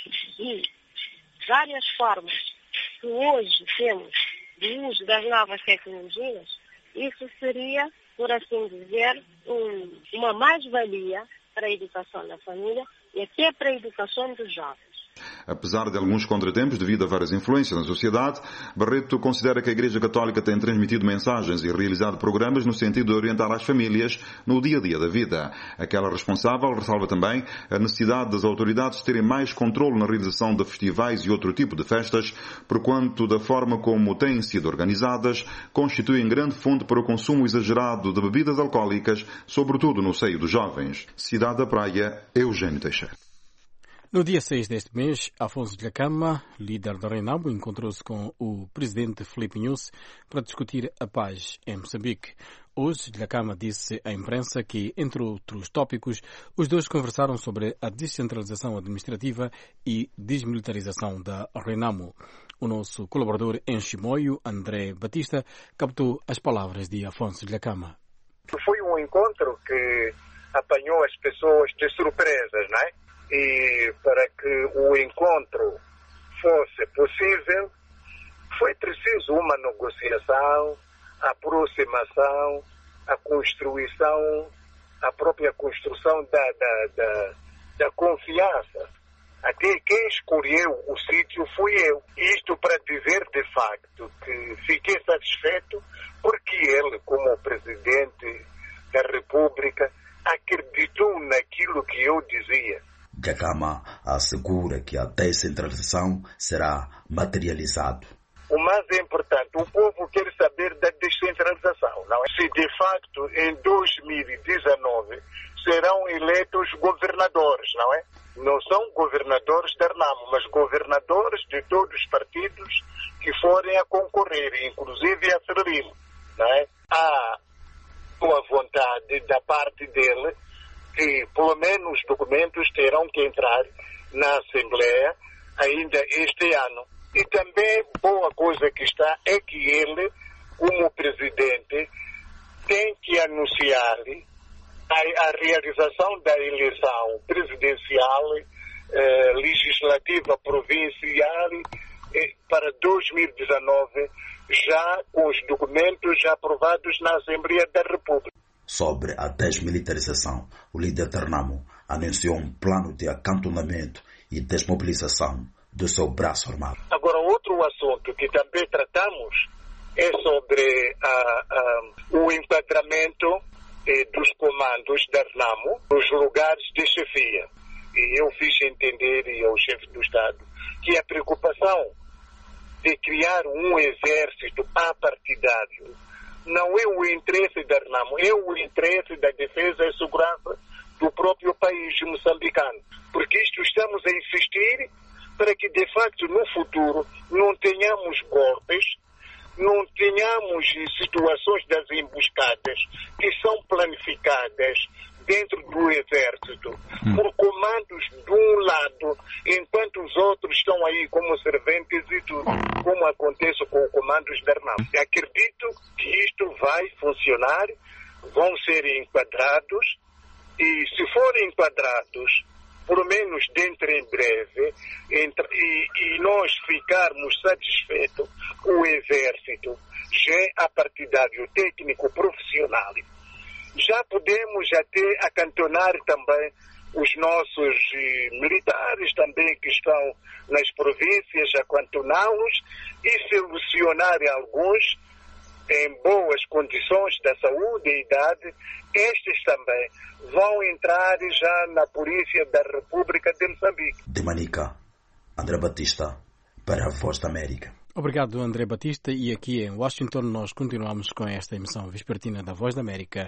e várias formas que hoje temos de uso das novas tecnologias, isso seria, por assim dizer, um, uma mais-valia para a educação da família e até para a educação dos jovens. Apesar de alguns contratempos devido a várias influências na sociedade, Barreto considera que a Igreja Católica tem transmitido mensagens e realizado programas no sentido de orientar as famílias no dia-a-dia da vida. Aquela responsável ressalva também a necessidade das autoridades terem mais controle na realização de festivais e outro tipo de festas, porquanto da forma como têm sido organizadas, constituem grande fonte para o consumo exagerado de bebidas alcoólicas, sobretudo no seio dos jovens. Cidade da Praia, Eugênio Teixeira. No dia seis deste mês, Afonso de Lacama, líder da Renamo, encontrou-se com o presidente Filipe Nyusi para discutir a paz em Moçambique. Hoje, de Lacama disse à imprensa que, entre outros tópicos, os dois conversaram sobre a descentralização administrativa e desmilitarização da Renamo. O nosso colaborador em Chimoio, André Batista, captou as palavras de Afonso de Lacama. Foi um encontro que apanhou as pessoas de surpresas, não é? E para que o encontro fosse possível, foi preciso uma negociação, aproximação, a construção, a própria construção da, da, da, da confiança. Até quem escolheu o sítio fui eu. Isto para dizer de facto que fiquei satisfeito porque ele, como presidente da República, acreditou naquilo que eu dizia. Lacama assegura que a descentralização será materializada. O mais importante, o povo quer saber da descentralização. Não é? Se de facto em dois mil e dezenove serão eleitos governadores, não é? Não são governadores da Renamo, mas governadores de todos os partidos que forem a concorrer, inclusive a Frelimo, não é? Há boa vontade da parte dele que, pelo menos, os documentos terão que entrar na Assembleia ainda este ano. E também boa coisa que está é que ele, como presidente, tem que anunciar a, a realização da eleição presidencial, eh, legislativa provincial eh, para dois mil e dezenove, já com os documentos aprovados na Assembleia da República. Sobre a desmilitarização, o líder da Renamo anunciou um plano de acantonamento e desmobilização do seu braço armado. Agora, outro assunto que também tratamos é sobre ah, ah, o enquadramento eh, dos comandos da Renamo nos lugares de chefia. E eu fiz entender ao chefe do Estado que a preocupação de criar um exército apartidário não é o interesse da Renamo, é o interesse da defesa e segurança do próprio país moçambicano. Porque isto estamos a insistir para que, de facto, no futuro não tenhamos golpes, não tenhamos situações das emboscadas que são planificadas dentro do exército hum. por comandos de um lado, enquanto os outros estão aí como serventes e tudo, como acontece com os comandos da Renamo. Acredito que isto vai funcionar, vão ser enquadrados, e se forem enquadrados, pelo menos dentro em breve, entre, e, e nós ficarmos satisfeitos com o exército, já a partidário técnico profissional, já podemos até acantonar também os nossos eh, militares também que estão nas províncias, acantoná-los e selecionar alguns em boas condições da saúde e idade. Estes também vão entrar já na Polícia da República de Moçambique. De Manica, André Batista, para a Voz da América. Obrigado, André Batista. E aqui em Washington nós continuamos com esta emissão vespertina da Voz da América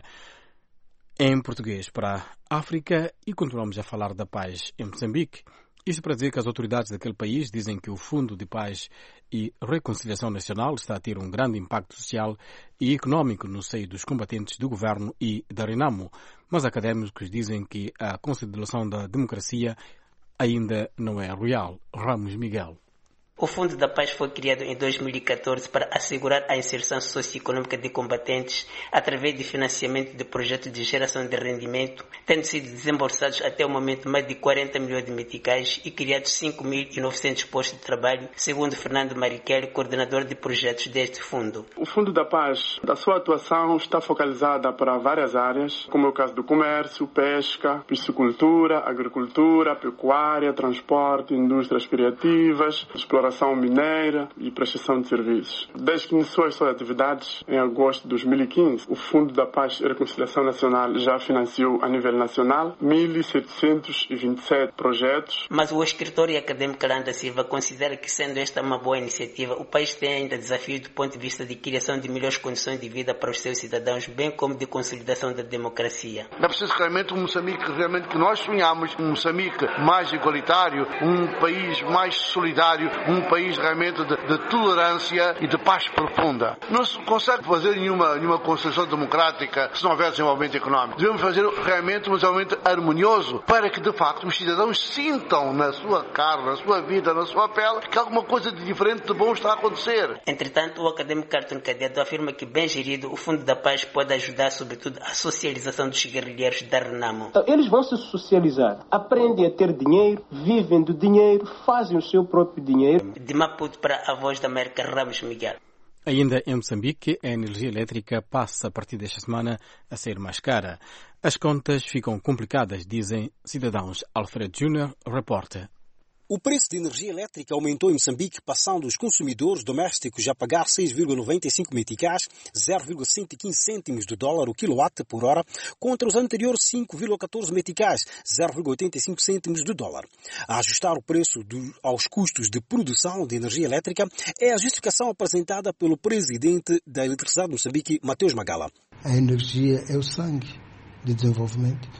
em português para a África e continuamos a falar da paz em Moçambique. Isso para dizer que as autoridades daquele país dizem que o Fundo de Paz e Reconciliação Nacional está a ter um grande impacto social e econômico no seio dos combatentes do governo e da Renamo, mas académicos dizem que a consolidação da democracia ainda não é real. Ramos Miguel. O Fundo da Paz foi criado em dois mil e catorze para assegurar a inserção socioeconômica de combatentes através de financiamento de projetos de geração de rendimento, tendo sido desembolsados até o momento mais de quarenta milhões de meticais e criados cinco mil e novecentos postos de trabalho, segundo Fernando Marichel, coordenador de projetos deste fundo. O Fundo da Paz, a sua atuação está focalizada para várias áreas, como é o caso do comércio, pesca, piscicultura, agricultura, pecuária, transporte, indústrias criativas, exploração mineira e prestação de serviços. Desde que iniciou as suas atividades em agosto de dois mil e quinze, o Fundo da Paz e Reconciliação Nacional já financiou a nível nacional mil setecentos e vinte e sete projetos. Mas o escritor e acadêmico Aranda Silva considera que, sendo esta uma boa iniciativa, o país tem ainda desafios do ponto de vista de criação de melhores condições de vida para os seus cidadãos, bem como de consolidação da democracia. É preciso realmente um Moçambique realmente que nós sonhamos, um Moçambique mais igualitário, um país mais solidário, um país realmente de, de tolerância e de paz profunda. Não se consegue fazer nenhuma, nenhuma construção democrática se não houver desenvolvimento económico. Devemos fazer realmente um desenvolvimento harmonioso para que, de facto, os cidadãos sintam na sua carne, na sua vida, na sua pele, que alguma coisa de diferente, de bom está a acontecer. Entretanto, o acadêmico Carton Cadedo afirma que, bem gerido, o Fundo da Paz pode ajudar, sobretudo, a socialização dos guerrilheiros da Renamo. Eles vão se socializar, aprendem a ter dinheiro, vivem do dinheiro, fazem o seu próprio dinheiro. De Maputo para a Voz da América, Ramos Miguel. Ainda em Moçambique, a energia elétrica passa a partir desta semana a ser mais cara. As contas ficam complicadas, dizem cidadãos. Alfred Júnior, repórter. O preço de energia elétrica aumentou em Moçambique, passando os consumidores domésticos a pagar seis vírgula noventa e cinco meticais, zero vírgula cento e quinze cêntimos de dólar o quilowatt por hora, contra os anteriores cinco vírgula catorze meticais, zero vírgula oitenta e cinco cêntimos de dólar. A ajustar o preço do, aos custos de produção de energia elétrica é a justificação apresentada pelo presidente da Eletricidade de Moçambique, Mateus Magala. A energia é o sangue de desenvolvimento.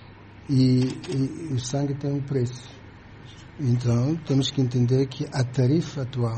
e, e, e o sangue tem um preço. Então, temos que entender que a tarifa atual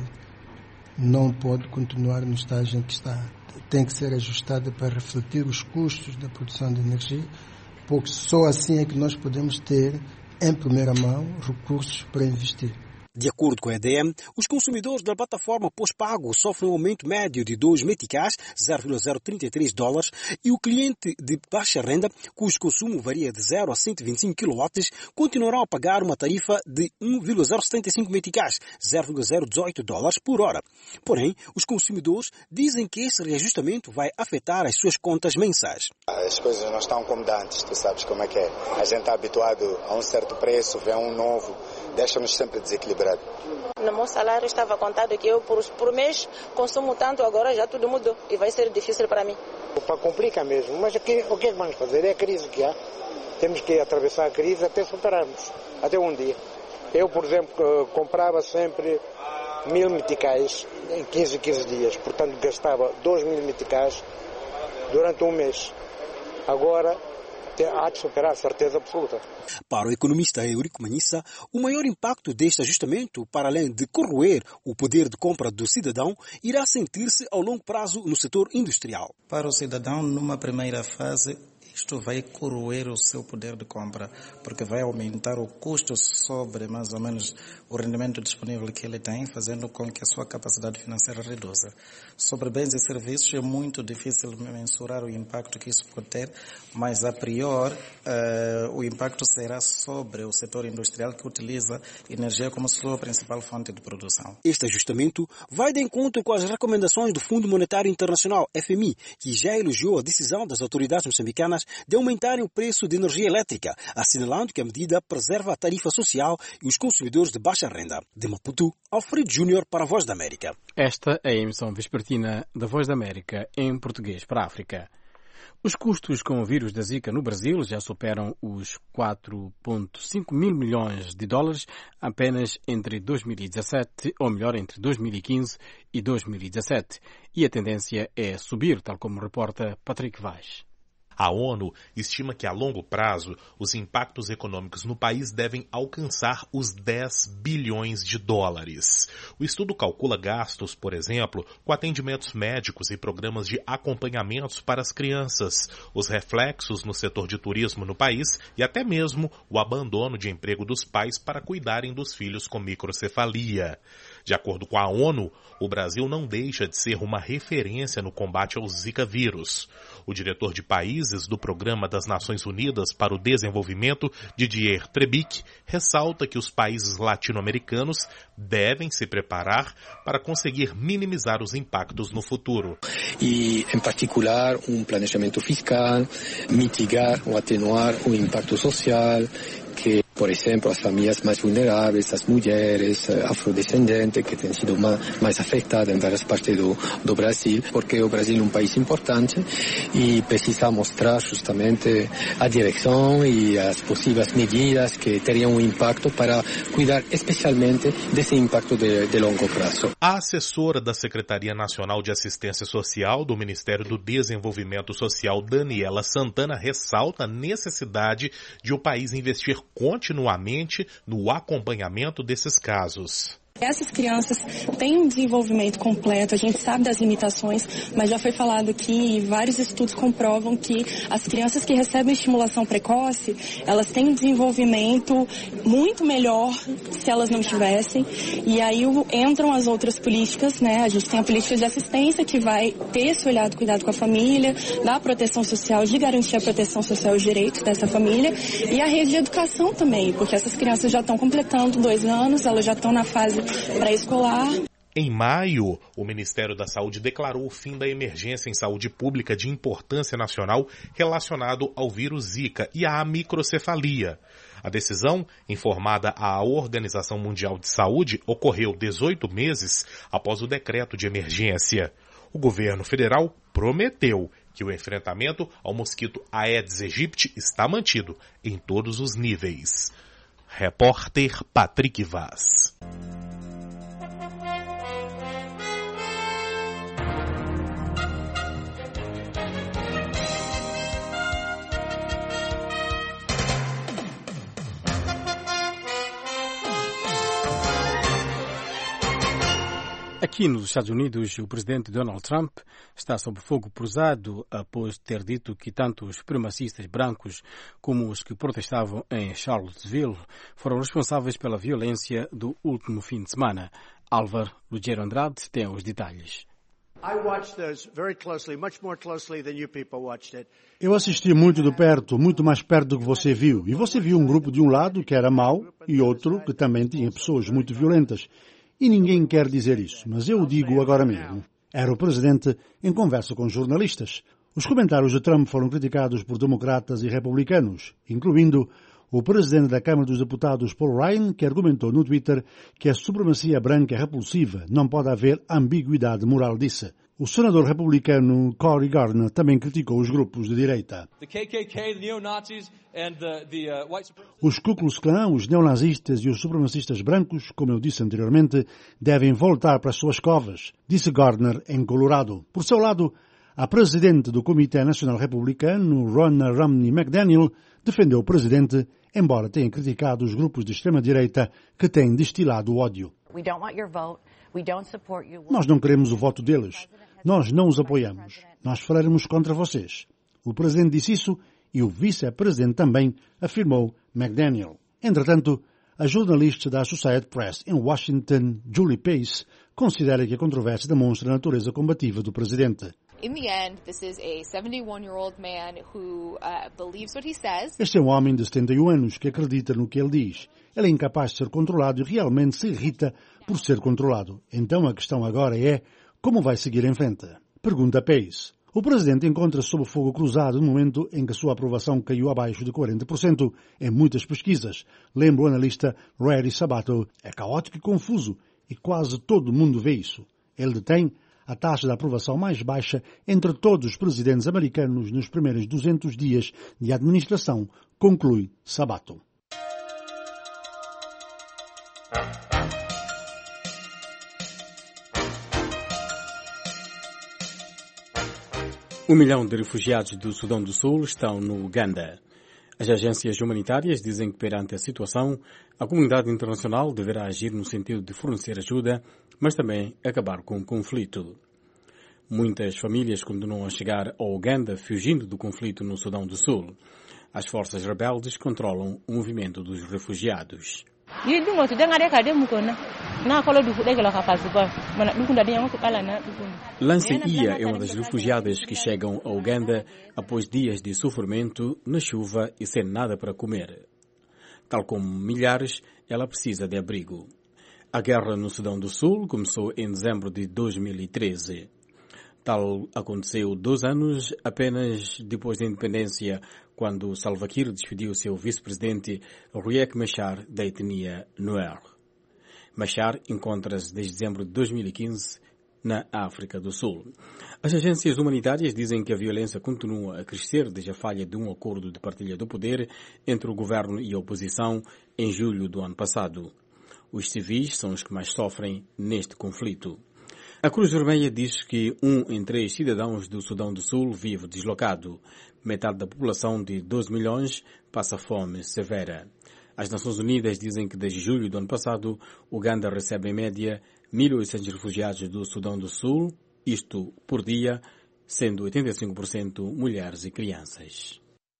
não pode continuar no estágio em que está. Tem que ser ajustada para refletir os custos da produção de energia, porque só assim é que nós podemos ter, em primeira mão, recursos para investir. De acordo com a E D M, os consumidores da plataforma pós-pago sofrem um aumento médio de dois meticais, zero vírgula zero trinta e três dólares, e o cliente de baixa renda, cujo consumo varia de zero a cento e vinte e cinco quilowatts, continuará a pagar uma tarifa de um vírgula zero setenta e cinco meticais, zero vírgula zero dezoito dólares por hora. Porém, os consumidores dizem que este reajustamento vai afetar as suas contas mensais. As coisas não estão como antes, tu sabes como é que é. A gente está habituado a um certo preço, vem um novo, deixa-nos sempre desequilibrados. No meu salário estava contado que eu por, por mês consumo tanto, agora já tudo mudou e vai ser difícil para mim. Para complica mesmo, mas o que, o que é que vamos fazer? É a crise que há. Temos que atravessar a crise até superarmos, até um dia. Eu, por exemplo, comprava sempre mil meticais em quinze, quinze dias, portanto gastava dois mil meticais durante um mês. Agora há de superar a certeza absoluta. Para o economista Eurico Manissa, o maior impacto deste ajustamento, para além de corroer o poder de compra do cidadão, irá sentir-se ao longo prazo no setor industrial. Para o cidadão, numa primeira fase, isto vai corroer o seu poder de compra, porque vai aumentar o custo sobre mais ou menos o rendimento disponível que ele tem, fazendo com que a sua capacidade financeira reduza. Sobre bens e serviços é muito difícil mensurar o impacto que isso pode ter, mas a priori uh, o impacto será sobre o setor industrial que utiliza energia como sua principal fonte de produção. Este ajustamento vai de encontro com as recomendações do Fundo Monetário Internacional, F M I, que já elogiou a decisão das autoridades moçambicanas de aumentarem o preço de energia elétrica, assinalando que a medida preserva a tarifa social e os consumidores de baixa renda. De Maputo, Alfredo Júnior para a Voz da América. Esta é a emissão vespertina da Voz da América em português para a África. Os custos com o vírus da Zika no Brasil já superam os quatro vírgula cinco mil milhões de dólares apenas entre dois mil e dezassete, ou melhor, entre dois mil e quinze e dois mil e dezassete. E a tendência é subir, tal como reporta Patrick Vaz. A ONU estima que a longo prazo os impactos econômicos no país devem alcançar os dez bilhões de dólares. O estudo calcula gastos, por exemplo, com atendimentos médicos e programas de acompanhamentos para as crianças, os reflexos no setor de turismo no país e até mesmo o abandono de emprego dos pais para cuidarem dos filhos com microcefalia. De acordo com a ONU, o Brasil não deixa de ser uma referência no combate ao Zika vírus. O diretor de países do Programa das Nações Unidas para o Desenvolvimento, Didier Trebic, ressalta que os países latino-americanos devem se preparar para conseguir minimizar os impactos no futuro. E, em particular, um planejamento fiscal, mitigar ou atenuar o impacto social, que, por exemplo, as famílias mais vulneráveis, as mulheres, afrodescendentes, que têm sido mais, mais afetadas em várias partes do, do Brasil, porque o Brasil é um país importante e precisa mostrar justamente a direção e as possíveis medidas que teriam um impacto para cuidar especialmente desse impacto de, de longo prazo. A assessora da Secretaria Nacional de Assistência Social do Ministério do Desenvolvimento Social, Daniela Santana, ressalta a necessidade de o país investir continuamente no acompanhamento desses casos. Essas crianças têm um desenvolvimento completo, a gente sabe das limitações, mas já foi falado que vários estudos comprovam que as crianças que recebem estimulação precoce, elas têm um desenvolvimento muito melhor se elas não tivessem, e aí entram as outras políticas, né? A gente tem a política de assistência que vai ter esse olhar do cuidado com a família, da proteção social, de garantir a proteção social e os direitos dessa família, e a rede de educação também, porque essas crianças já estão completando dois anos, elas já estão na fase pré-escolar. Em maio, o Ministério da Saúde declarou o fim da emergência em saúde pública de importância nacional relacionado ao vírus Zika e à microcefalia. A decisão, informada à Organização Mundial de Saúde, ocorreu dezoito meses após o decreto de emergência. O governo federal prometeu que o enfrentamento ao mosquito Aedes aegypti está mantido em todos os níveis. Repórter Patrick Vaz. Aqui nos Estados Unidos, o presidente Donald Trump está sob fogo cruzado após ter dito que tanto os supremacistas brancos como os que protestavam em Charlottesville foram responsáveis pela violência do último fim de semana. Álvaro Lugero Andrade tem os detalhes. Eu assisti muito de perto, muito mais perto do que você viu. E você viu um grupo de um lado que era mau e outro que também tinha pessoas muito violentas. E ninguém quer dizer isso, mas eu o digo agora mesmo. Era o presidente em conversa com jornalistas. Os comentários de Trump foram criticados por democratas e republicanos, incluindo o presidente da Câmara dos Deputados, Paul Ryan, que argumentou no Twitter que a supremacia branca é repulsiva, não pode haver ambiguidade moral, disse. O senador republicano Cory Gardner também criticou os grupos de direita. Os Ku Klux Klan, os neonazistas e os supremacistas brancos, como eu disse anteriormente, devem voltar para as suas covas, disse Gardner em Colorado. Por seu lado, a presidente do Comitê Nacional Republicano, Ronna Romney McDaniel, defendeu o presidente, embora tenha criticado os grupos de extrema-direita que têm destilado ódio. Nós não queremos o voto deles. Nós não os apoiamos. Nós falaremos contra vocês. O presidente disse isso e o vice-presidente também, afirmou McDaniel. Entretanto, a jornalista da Associated Press em Washington, Julie Pace, considera que a controvérsia demonstra a natureza combativa do presidente. Este é um homem de setenta e um anos que acredita no que ele diz. Ele é incapaz de ser controlado e realmente se irrita por ser controlado. Então a questão agora é como vai seguir em frente? Pergunta Pace. O presidente encontra-se sob fogo cruzado no momento em que a sua aprovação caiu abaixo de quarenta por cento em muitas pesquisas. Lembra o analista Rory Sabato. É caótico e confuso e quase todo mundo vê isso. Ele detém a taxa de aprovação mais baixa entre todos os presidentes americanos nos primeiros duzentos dias de administração, conclui Sabato. Um milhão de refugiados do Sudão do Sul estão no Uganda. As agências humanitárias dizem que, perante a situação, a comunidade internacional deverá agir no sentido de fornecer ajuda, mas também acabar com o conflito. Muitas famílias continuam a chegar ao Uganda fugindo do conflito no Sudão do Sul. As forças rebeldes controlam o movimento dos refugiados. Lance Ia é uma das refugiadas que chegam ao Uganda após dias de sofrimento na chuva e sem nada para comer. Tal como milhares, ela precisa de abrigo. A guerra no Sudão do Sul começou em dezembro de dois mil e treze. Tal aconteceu dois anos apenas depois da independência, quando Salva Kiir despediu seu vice-presidente Riek Machar da etnia Nuer. Machar encontra-se desde dezembro de dois mil e quinze na África do Sul. As agências humanitárias dizem que a violência continua a crescer desde a falha de um acordo de partilha do poder entre o governo e a oposição em julho do ano passado. Os civis são os que mais sofrem neste conflito. A Cruz Vermelha diz que um em três cidadãos do Sudão do Sul vive deslocado. Metade da população de doze milhões passa fome severa. As Nações Unidas dizem que desde julho do ano passado, Uganda recebe em média mil e oitocentos refugiados do Sudão do Sul, isto por dia, sendo oitenta e cinco por cento mulheres e crianças.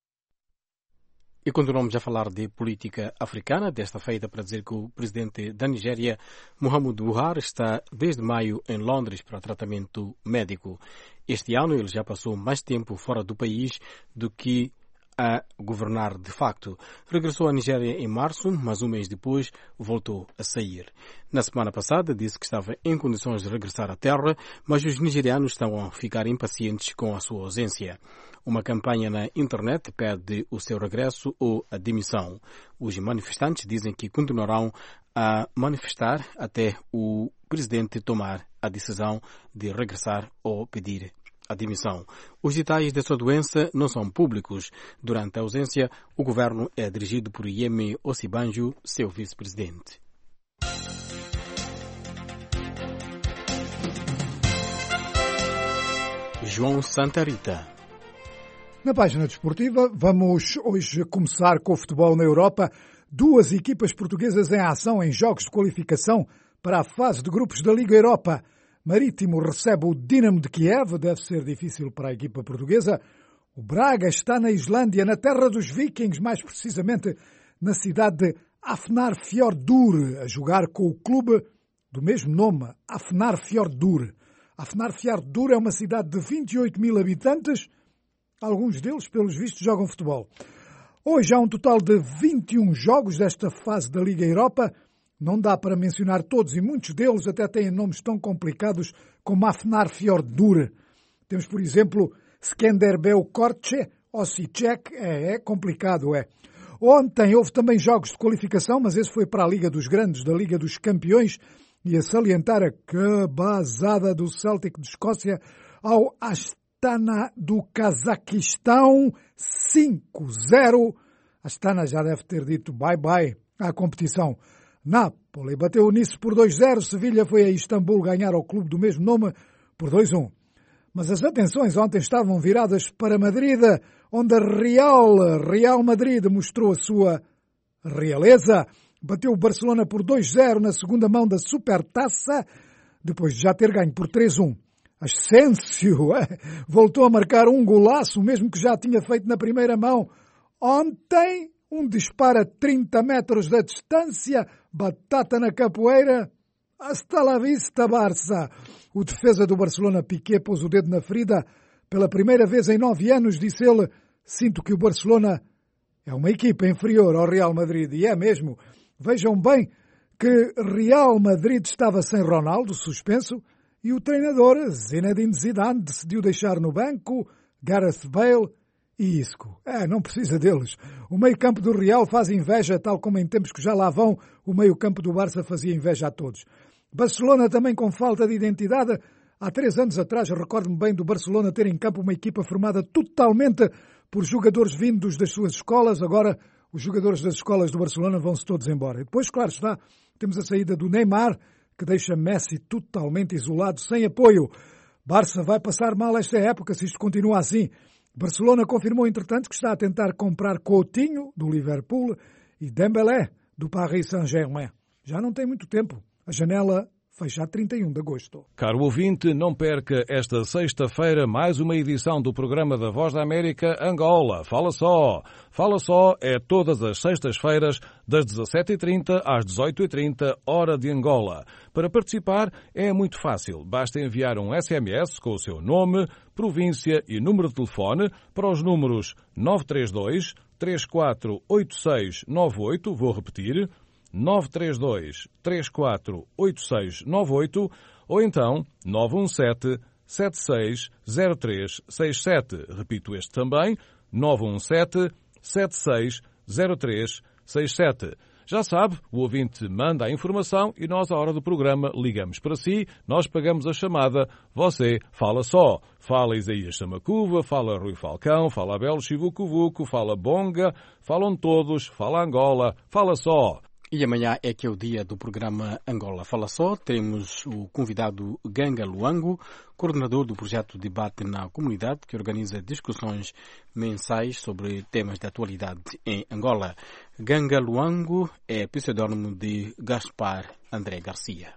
E continuamos a falar de política africana, desta feita para dizer que o presidente da Nigéria, Muhammadu Buhari, está desde maio em Londres para tratamento médico. Este ano ele já passou mais tempo fora do país do que a governar de facto. Regressou à Nigéria em março, mas um mês depois voltou a sair. Na semana passada disse que estava em condições de regressar à terra, mas os nigerianos estão a ficar impacientes com a sua ausência. Uma campanha na internet pede o seu regresso ou a demissão. Os manifestantes dizem que continuarão a manifestar até o presidente tomar a decisão de regressar ou pedir a demissão. Os detalhes da sua doença não são públicos. Durante a ausência, o governo é dirigido por Yemi Osibanjo, seu vice-presidente. João Santa Rita. Na página desportiva, vamos hoje começar com o futebol na Europa. Duas equipas portuguesas em ação em jogos de qualificação para a fase de grupos da Liga Europa. Marítimo recebe o Dinamo de Kiev, deve ser difícil para a equipa portuguesa. O Braga está na Islândia, na terra dos vikings, mais precisamente na cidade de Hafnarfjordur, a jogar com o clube do mesmo nome, Hafnarfjordur. Hafnarfjordur é uma cidade de vinte e oito mil habitantes, alguns deles, pelos vistos, jogam futebol. Hoje há um total de vinte e um jogos desta fase da Liga Europa. Não dá para mencionar todos e muitos deles até têm nomes tão complicados como Hafnarfjordur. Temos, por exemplo, Skanderbeu Korče, Osijek, é, é complicado, é. Ontem houve também jogos de qualificação, mas esse foi para a Liga dos Grandes, da Liga dos Campeões, e a salientar a cabazada do Celtic de Escócia ao Astana do Cazaquistão, cinco zero. Astana já deve ter dito bye-bye à competição. Napoli bateu o Nice por dois zero, Sevilha foi a Istambul ganhar ao clube do mesmo nome por dois um. Mas as atenções ontem estavam viradas para Madrid, onde a Real, Real Madrid mostrou a sua realeza. Bateu o Barcelona por dois zero na segunda mão da Supertaça, depois de já ter ganho por três um. Asensio voltou a marcar um golaço, mesmo que já tinha feito na primeira mão. Ontem, um disparo a trinta metros da distância, batata na capoeira. Hasta la vista, Barça. O defesa do Barcelona, Piqué, pôs o dedo na ferida. Pela primeira vez em nove anos, disse ele, sinto que o Barcelona é uma equipa inferior ao Real Madrid. E é mesmo. Vejam bem que Real Madrid estava sem Ronaldo, suspenso, e o treinador, Zinedine Zidane, decidiu deixar no banco Gareth Bale e Isco. É, não precisa deles. O meio-campo do Real faz inveja, tal como em tempos que já lá vão, o meio-campo do Barça fazia inveja a todos. Barcelona também com falta de identidade. Há três anos atrás, recordo-me bem do Barcelona ter em campo uma equipa formada totalmente por jogadores vindos das suas escolas. Agora, os jogadores das escolas do Barcelona vão-se todos embora. E depois, claro está, temos a saída do Neymar, que deixa Messi totalmente isolado, sem apoio. Barça vai passar mal esta época se isto continua assim. Barcelona confirmou, entretanto, que está a tentar comprar Coutinho, do Liverpool, e Dembélé, do Paris Saint-Germain. Já não tem muito tempo. A janela fecha a trinta e um de agosto. Caro ouvinte, não perca esta sexta-feira mais uma edição do programa da Voz da América Angola. Fala Só. Fala Só é todas as sextas-feiras, das dezassete e trinta às dezoito e trinta, hora de Angola. Para participar é muito fácil. Basta enviar um S M S com o seu nome, província e número de telefone para os números nove três dois, três quatro oito seis nove oito, vou repetir, nove três dois, três quatro oito seis nove oito ou então nove um sete, sete seis zero três seis sete. Repito este também, nove um sete, sete seis zero três seis sete. Já sabe, o ouvinte manda a informação e nós, à hora do programa, ligamos para si, nós pagamos a chamada, você fala só. Fala Isaías Samacuva, fala Rui Falcão, fala Abel Chivucuvuco, fala Bonga, falam todos, fala Angola, fala só. E amanhã é que é o dia do programa Angola Fala Só. Teremos o convidado Ganga Luango, coordenador do projeto Debate na Comunidade, que organiza discussões mensais sobre temas de atualidade em Angola. Ganga Luango é pseudónimo de Gaspar André Garcia.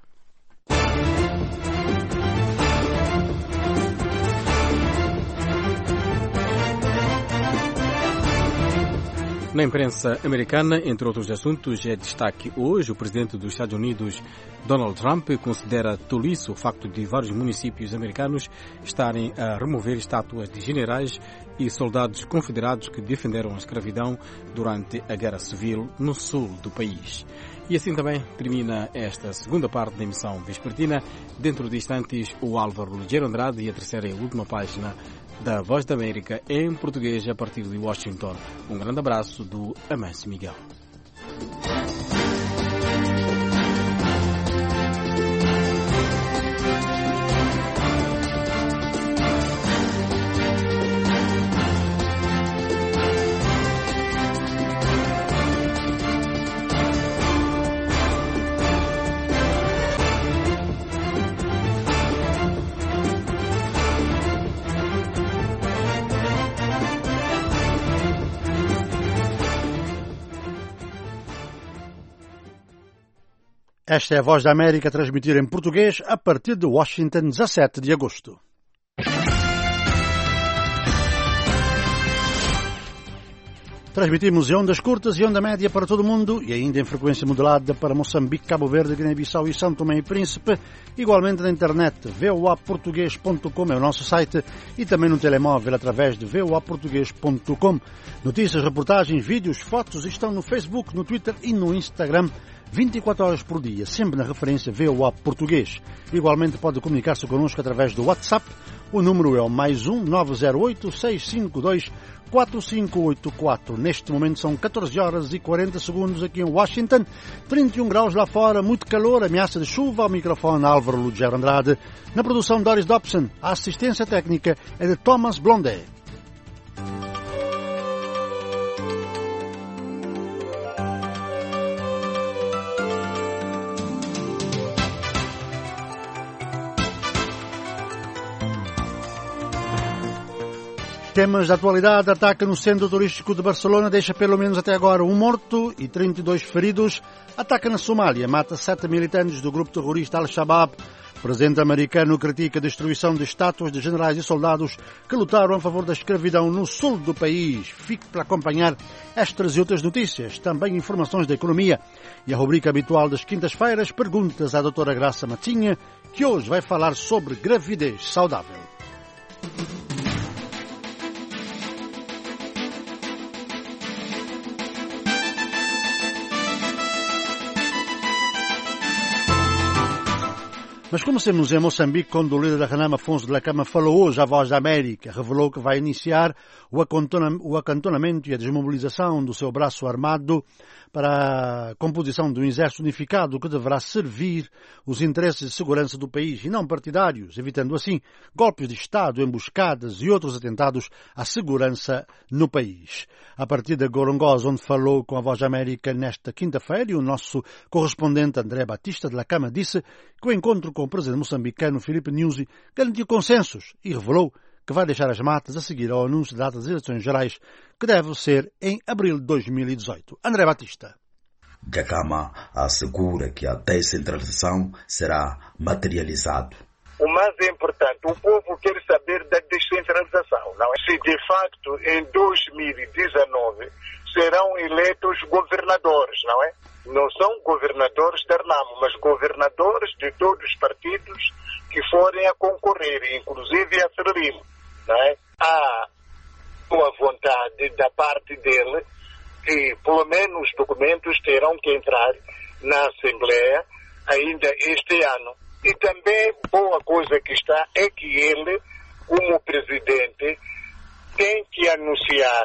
Na imprensa americana, entre outros assuntos, é destaque hoje o presidente dos Estados Unidos, Donald Trump, considera tolice o facto de vários municípios americanos estarem a remover estátuas de generais e soldados confederados que defenderam a escravidão durante a Guerra Civil no sul do país. E assim também termina esta segunda parte da emissão vespertina. Dentro de instantes, o Álvaro Ligeiro Andrade e a terceira e última página da Voz da América em português a partir de Washington. Um grande abraço do Amâncio Miguel. Esta é a Voz da América, transmitir em português a partir de Washington, dezassete de agosto. Transmitimos em ondas curtas e onda média para todo o mundo e ainda em frequência modulada para Moçambique, Cabo Verde, Guiné-Bissau e São Tomé e Príncipe, igualmente na internet. v o a português ponto com é o nosso site e também no telemóvel através de v o a português ponto com. Notícias, reportagens, vídeos, fotos estão no Facebook, no Twitter e no Instagram vinte e quatro horas por dia, sempre na referência V O A Português. Igualmente pode comunicar-se connosco através do WhatsApp. O número é o mais um nove zero oito, seis cinco dois, quatro cinco oito quatro. Neste momento são catorze horas e quarenta segundos aqui em Washington, trinta e um graus lá fora, muito calor, ameaça de chuva. Ao microfone Álvaro Lugero Andrade. Na produção Doris Dobson, a assistência técnica é de Thomas Blondet. Temas da atualidade: ataque no centro turístico de Barcelona deixa pelo menos até agora um morto e trinta e dois feridos. Ataque na Somália mata sete militantes do grupo terrorista Al-Shabaab. Presidente americano critica a destruição de estátuas de generais e soldados que lutaram a favor da escravidão no sul do país. Fique para acompanhar estas e outras notícias, também informações da economia e a rubrica habitual das quintas-feiras, perguntas à doutora Graça Matinha, que hoje vai falar sobre gravidez saudável. Mas comecemos em Moçambique, quando o líder da Renamo, Afonso de la Cama, falou hoje à Voz da América. Revelou que vai iniciar o acantonamento e a desmobilização do seu braço armado para a composição de um exército unificado que deverá servir os interesses de segurança do país e não partidários, evitando assim golpes de Estado, emboscadas e outros atentados à segurança no país. A partir de Gorongosa, onde falou com a Voz da América nesta quinta-feira, e o nosso correspondente André Batista de la Cama disse que o encontro com o presidente moçambicano Filipe Nyusi garantiu consensos e revelou que vai deixar as matas a seguir ao anúncio da data das eleições gerais, que deve ser em abril de dois mil e dezoito. André Batista. Dhlakama assegura que a descentralização será materializada. O mais importante, o povo quer saber da descentralização, não é? Se de facto em dois mil e dezenove serão eleitos governadores, não é? Não são governadores da Renamo, mas governadores de todos os partidos que forem a concorrer, inclusive a Frelimo, não é? Há uma vontade da parte dele que pelo menos os documentos terão que entrar na Assembleia ainda este ano. E também boa coisa que está é que ele, como presidente, tem que anunciar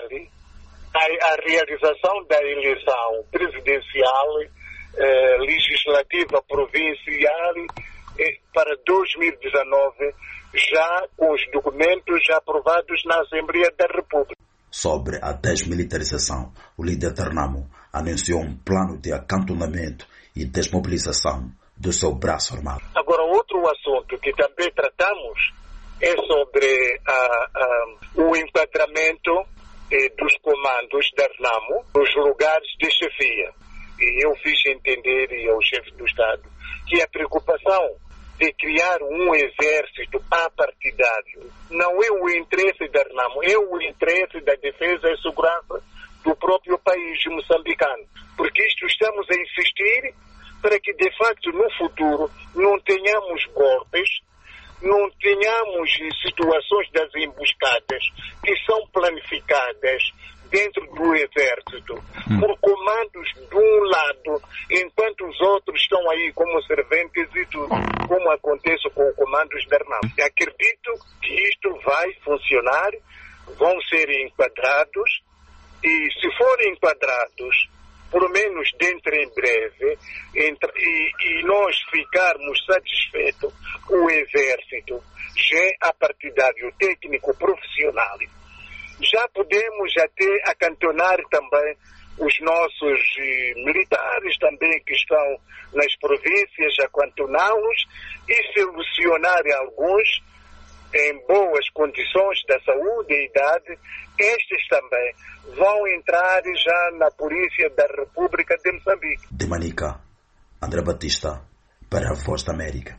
a, a realização da eleição presidencial, eh, legislativa, provincial, eh, para dois mil e dezenove, já com os documentos já aprovados na Assembleia da República. Sobre a desmilitarização, o líder da Renamo anunciou um plano de acantonamento e desmobilização do seu braço armado. Agora, outro assunto que também tratamos é sobre a, a, o enquadramento eh, dos comandos da Renamo nos lugares de chefia. E eu fiz entender ao chefe do Estado que a preocupação de criar um exército apartidário não é o interesse da Renamo, é o interesse da defesa e segurança do próprio país moçambicano. Porque isto estamos a insistir para que, de facto, no futuro não tenhamos golpes, não tenhamos situações das emboscadas que são planificadas dentro do exército, hum. por comandos de um lado, enquanto os outros estão aí como serventes e tudo, como acontece com os comandos da Renamo. Acredito que isto vai funcionar, vão ser enquadrados, e se forem enquadrados, pelo menos dentro em breve, entre, e, e nós ficarmos satisfeitos com o exército, já é apartidário, técnico, profissional, já podemos até acantonar também os nossos eh, militares também que estão nas províncias, acantoná-los e selecionar alguns em boas condições da saúde e idade. Estes também vão entrar já na Polícia da República de Moçambique. De Manica, André Batista, para a Voz da América.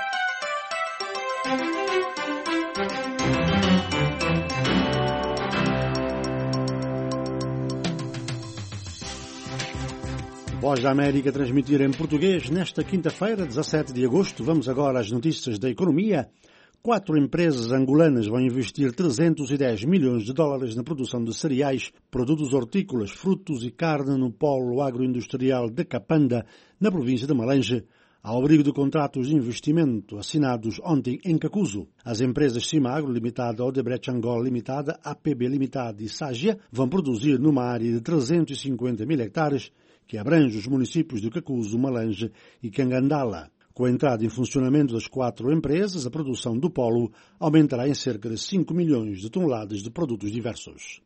Voz da América transmitir em português nesta quinta-feira, dezassete de agosto. Vamos agora às notícias da economia. Quatro empresas angolanas vão investir trezentos e dez milhões de dólares na produção de cereais, produtos hortícolas, frutos e carne no polo agroindustrial de Capanda, na província de Malange, ao abrigo de contratos de investimento assinados ontem em Cacuzo. As empresas Cimagro Limitada, Odebrecht Angola Limitada, A P B Limitada e Ságia vão produzir numa área de trezentos e cinquenta mil hectares, que abrange os municípios de Cacuzo, Malange e Cangandala. Com a entrada em funcionamento das quatro empresas, a produção do polo aumentará em cerca de cinco milhões de toneladas de produtos diversos.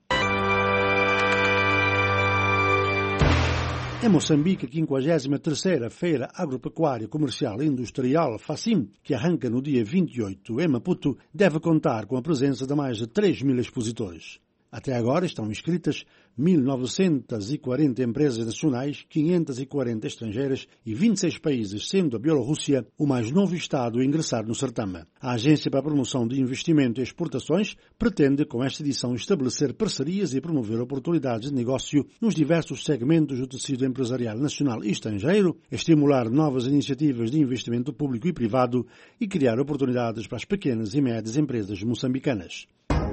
Em Moçambique, a quinquagésima terceira Feira Agropecuária Comercial e Industrial FACIM, que arranca no dia vinte e oito em Maputo, deve contar com a presença de mais de três mil expositores. Até agora estão inscritas mil novecentas e quarenta empresas nacionais, quinhentas e quarenta estrangeiras e vinte e seis países, sendo a Bielorrússia o mais novo Estado a ingressar no certame. A Agência para a Promoção de Investimento e Exportações pretende, com esta edição, estabelecer parcerias e promover oportunidades de negócio nos diversos segmentos do tecido empresarial nacional e estrangeiro, estimular novas iniciativas de investimento público e privado e criar oportunidades para as pequenas e médias empresas moçambicanas.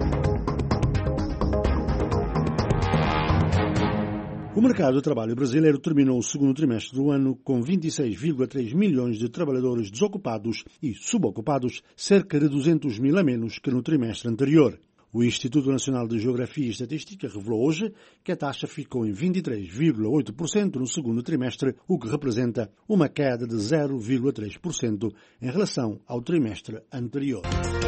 O mercado de trabalho brasileiro terminou o segundo trimestre do ano com vinte e seis vírgula três milhões de trabalhadores desocupados e subocupados, cerca de duzentos mil a menos que no trimestre anterior. O Instituto Nacional de Geografia e Estatística revelou hoje que a taxa ficou em vinte e três vírgula oito por cento no segundo trimestre, o que representa uma queda de zero vírgula três por cento em relação ao trimestre anterior.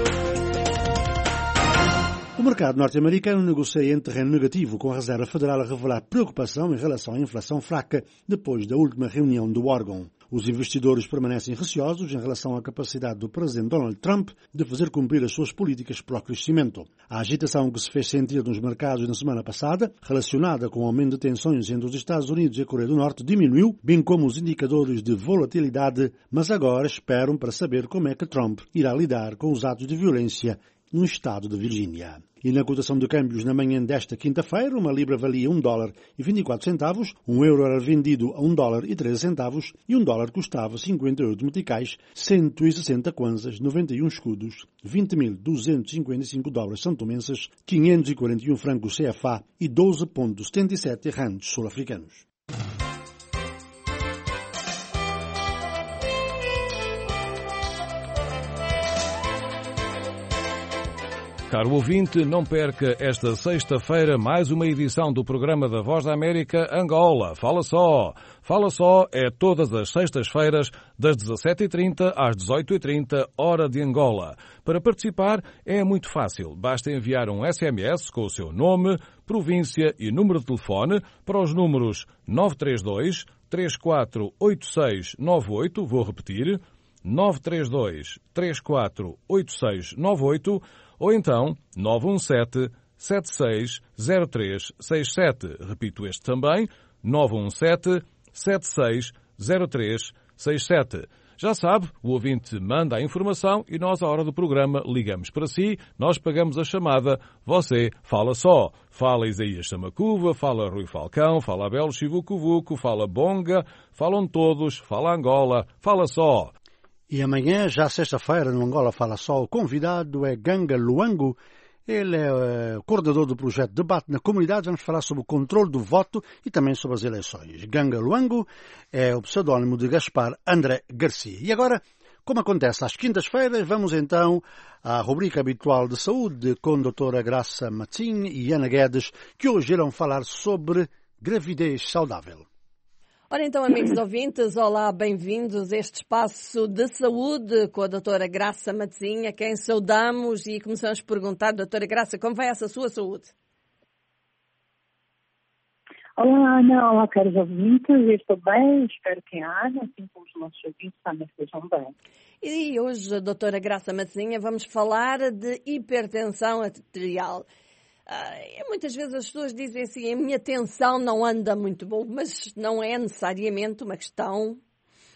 O mercado norte-americano negocia em terreno negativo, com a Reserva Federal a revelar preocupação em relação à inflação fraca depois da última reunião do órgão. Os investidores permanecem receosos em relação à capacidade do presidente Donald Trump de fazer cumprir as suas políticas para o crescimento. A agitação que se fez sentir nos mercados na semana passada, relacionada com o aumento de tensões entre os Estados Unidos e a Coreia do Norte, diminuiu, bem como os indicadores de volatilidade, mas agora esperam para saber como é que Trump irá lidar com os atos de violência no estado de Virgínia. E na cotação de câmbios na manhã desta quinta-feira, uma libra valia um dólar e vinte e quatro centavos, um euro era vendido a um dólar e treze centavos e um dólar custava cinquenta e oito meticais, cento e sessenta kwanzas, noventa e um escudos, vinte mil duzentos e cinquenta e cinco dólares santomenses, quinhentos e quarenta e um francos C F A e doze vírgula setenta e sete randes sul-africanos. Caro ouvinte, não perca esta sexta-feira mais uma edição do programa da Voz da América Angola. Fala só! Fala só é todas as sextas-feiras, das dezassete e trinta às dezoito e trinta, hora de Angola. Para participar é muito fácil. Basta enviar um S M S com o seu nome, província e número de telefone para os números nove três dois, três quatro oito seis nove oito, vou repetir, nove três dois, três quatro oito seis nove oito, ou então nove um sete, sete seis zero três seis sete. Repito este também, nove um sete, sete seis zero três seis sete. Já sabe, o ouvinte manda a informação e nós, à hora do programa, ligamos para si, nós pagamos a chamada, você fala só. Fala Isaías Samacuva, fala Rui Falcão, fala Abel Chivucovuco, fala Bonga, falam todos, fala Angola, fala só. E amanhã, já sexta-feira, no Angola Fala Só, o convidado é Ganga Luango. Ele é uh, coordenador do projeto Debate na Comunidade. Vamos falar sobre o controle do voto e também sobre as eleições. Ganga Luango é o pseudónimo de Gaspar André Garcia. E agora, como acontece às quintas-feiras, vamos então à rubrica habitual de saúde com a doutora Graça Matzin e Ana Guedes, que hoje irão falar sobre gravidez saudável. Ora então, amigos ouvintes, olá, bem-vindos a este espaço de saúde com a doutora Graça Matzin, a quem saudamos e começamos a perguntar, doutora Graça, como vai essa sua saúde? Olá, Ana, olá, caros ouvintes, eu estou bem, espero que a Ana, assim como os nossos ouvintes, também estejam bem. E hoje, doutora Graça Matzin, vamos falar de hipertensão arterial. Uh, muitas vezes as pessoas dizem assim, a minha tensão não anda muito boa, mas não é necessariamente uma questão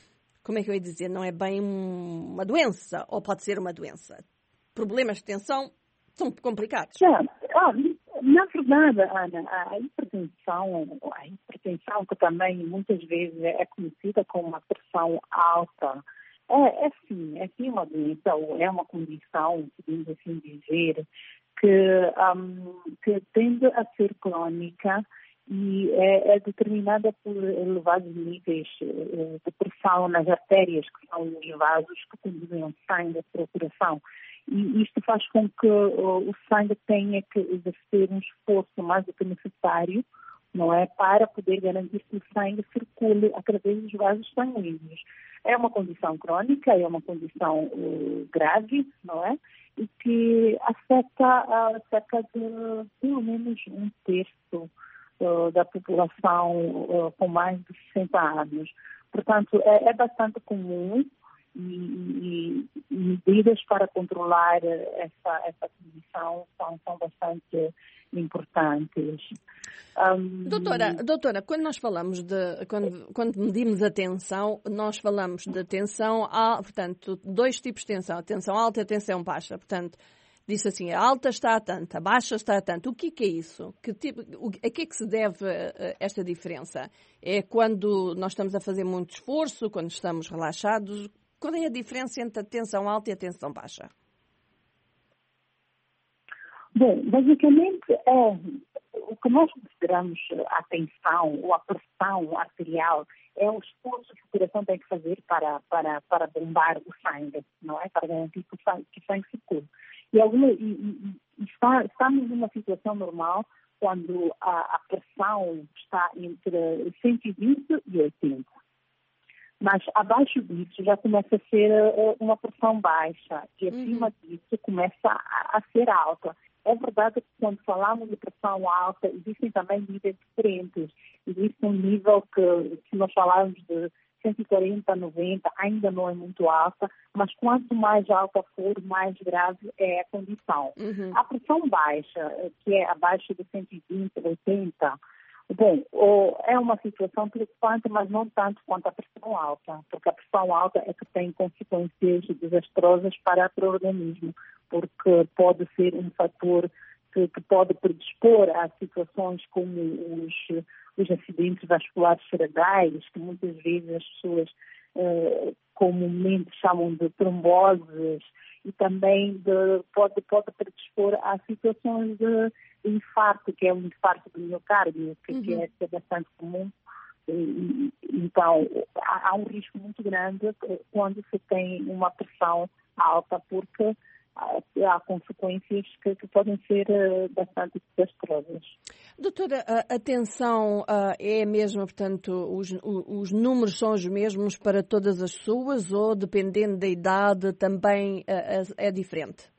como é que eu ia dizer, não é bem uma doença, ou pode ser uma doença. Problemas de tensão são complicados. Não, na verdade, Ana, a hipertensão, a hipertensão que também muitas vezes é conhecida como uma pressão alta, é, é sim, é sim uma doença, ou é uma condição, podemos assim dizer, que, um, que tende a ser crônica e é, é determinada por elevados níveis de pressão nas artérias, que são os vasos que conduzem o sangue para o coração. E isto faz com que o sangue tenha que exercer um esforço mais do que necessário, não é, para poder garantir que o sangue circule através dos vasos sanguíneos. É uma condição crônica, é uma condição uh, grave, não é? E que afeta uh, cerca de pelo menos um terço uh, da população uh, com mais de sessenta anos. Portanto, é, é bastante comum e, e, e medidas para controlar essa, essa condição são, são bastante importantes. Um... Doutora, doutora, quando nós falamos de, quando, quando medimos a tensão, nós falamos de tensão, a, portanto, dois tipos de tensão, a tensão alta e a tensão baixa. Portanto, disse assim, a alta está a tanto, a baixa está a tanto. O que, que é isso? Que tipo, o, a que é que se deve esta diferença? É quando nós estamos a fazer muito esforço, quando estamos relaxados? Qual é a diferença entre a tensão alta e a tensão baixa? Bom, basicamente, é, o que nós consideramos a tensão ou a pressão arterial é o esforço que o coração tem que fazer para, para, para bombar o sangue, não é? Para garantir que o sangue, que o sangue circule. E, alguma, e, e, e está, estamos numa situação normal quando a, a pressão está entre cento e vinte e oitenta. Mas abaixo disso já começa a ser uma pressão baixa e acima uhum. disso começa a, a ser alta. É verdade que quando falamos de pressão alta, existem também níveis diferentes. Existe um nível que, se nós falarmos de cento e quarenta a noventa, ainda não é muito alta, mas quanto mais alta for, mais grave é a condição. Uhum. A pressão baixa, que é abaixo de cento e vinte, oitenta, bom, é uma situação preocupante, mas não tanto quanto a pressão alta, porque a pressão alta é que tem consequências desastrosas para, para o organismo, porque pode ser um fator que, que pode predispor a situações como os, os acidentes vasculares cerebrais, que muitas vezes as pessoas eh, comumente chamam de tromboses, e também de, pode, pode predispor a situações de infarto, que é um infarto do miocárdio, que, uhum. que, é, que é bastante comum. E, então, há, há um risco muito grande quando se tem uma pressão alta, porque há consequências que, que podem ser uh, bastante desastrosas. Doutora, a, a tensão uh, é a mesma, portanto, os, os números são os mesmos para todas as pessoas ou, dependendo da idade, também uh, é diferente?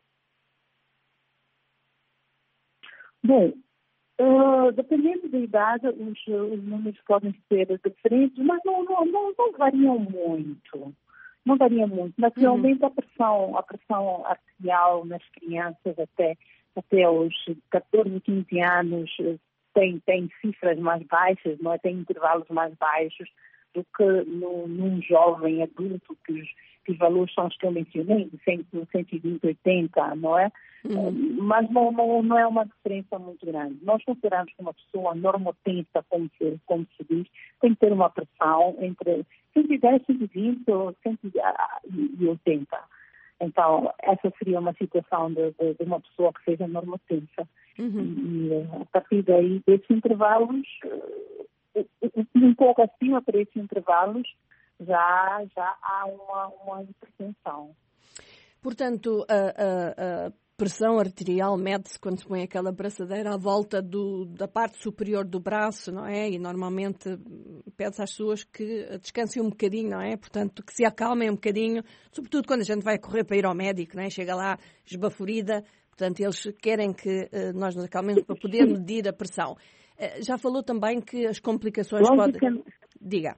Bom, uh, dependendo da idade, os, os números podem ser diferentes, mas não, não, não, não variam muito. Não varia muito, mas realmente uhum. a pressão, a pressão arterial nas crianças até, até os catorze, quinze anos tem, tem cifras mais baixas, não é? Tem intervalos mais baixos do que no, num jovem adulto, que os, que os valores são os que eu mencionei, de cento, cento e vinte, oitenta, não é? Uhum. Mas não, não, não é uma diferença muito grande. Nós consideramos que uma pessoa normotensa, como se, como se diz, tem que ter uma pressão entre cento e dez, cento e vinte ou cento e oitenta. Então, essa seria uma situação de, de, de uma pessoa que seja normotensa. Uhum. E a partir daí, desses intervalos, um pouco acima para esses intervalos, já, já há uma, uma hipertensão. Portanto, a, a, a pressão arterial mede-se quando se põe aquela braçadeira à volta do, da parte superior do braço, não é? E normalmente pede-se às pessoas que descansem um bocadinho, não é? Portanto, que se acalmem um bocadinho, sobretudo quando a gente vai correr para ir ao médico, não é? Chega lá esbaforida, portanto, eles querem que uh, nós nos acalmemos para poder medir a pressão. Uh, já falou também que as complicações podem... Diga.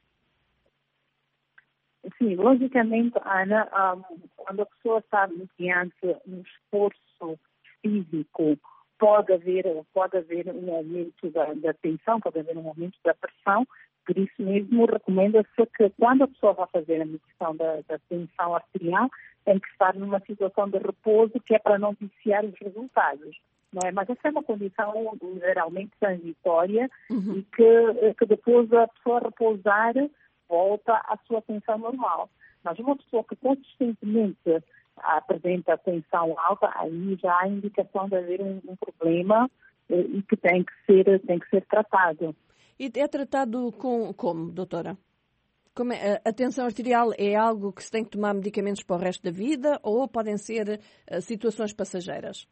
Sim, logicamente, Ana, um, quando a pessoa está mediante um esforço físico, pode haver, pode haver um aumento da, da tensão, pode haver um aumento da pressão, Por isso mesmo, recomenda-se que quando a pessoa vai fazer a medição da, da tensão arterial, tem que estar numa situação de repouso, que é para não viciar os resultados. Não é? Mas essa é uma condição geralmente transitória uhum. e que, que depois a pessoa repousar volta à sua tensão normal. Mas uma pessoa que consistentemente apresenta tensão alta, aí já há indicação de haver um, um problema e que tem que ser, tem que ser tratado. E é tratado com, como, doutora? Como é, a tensão arterial é algo que se tem que tomar medicamentos para o resto da vida ou podem ser uh, situações passageiras?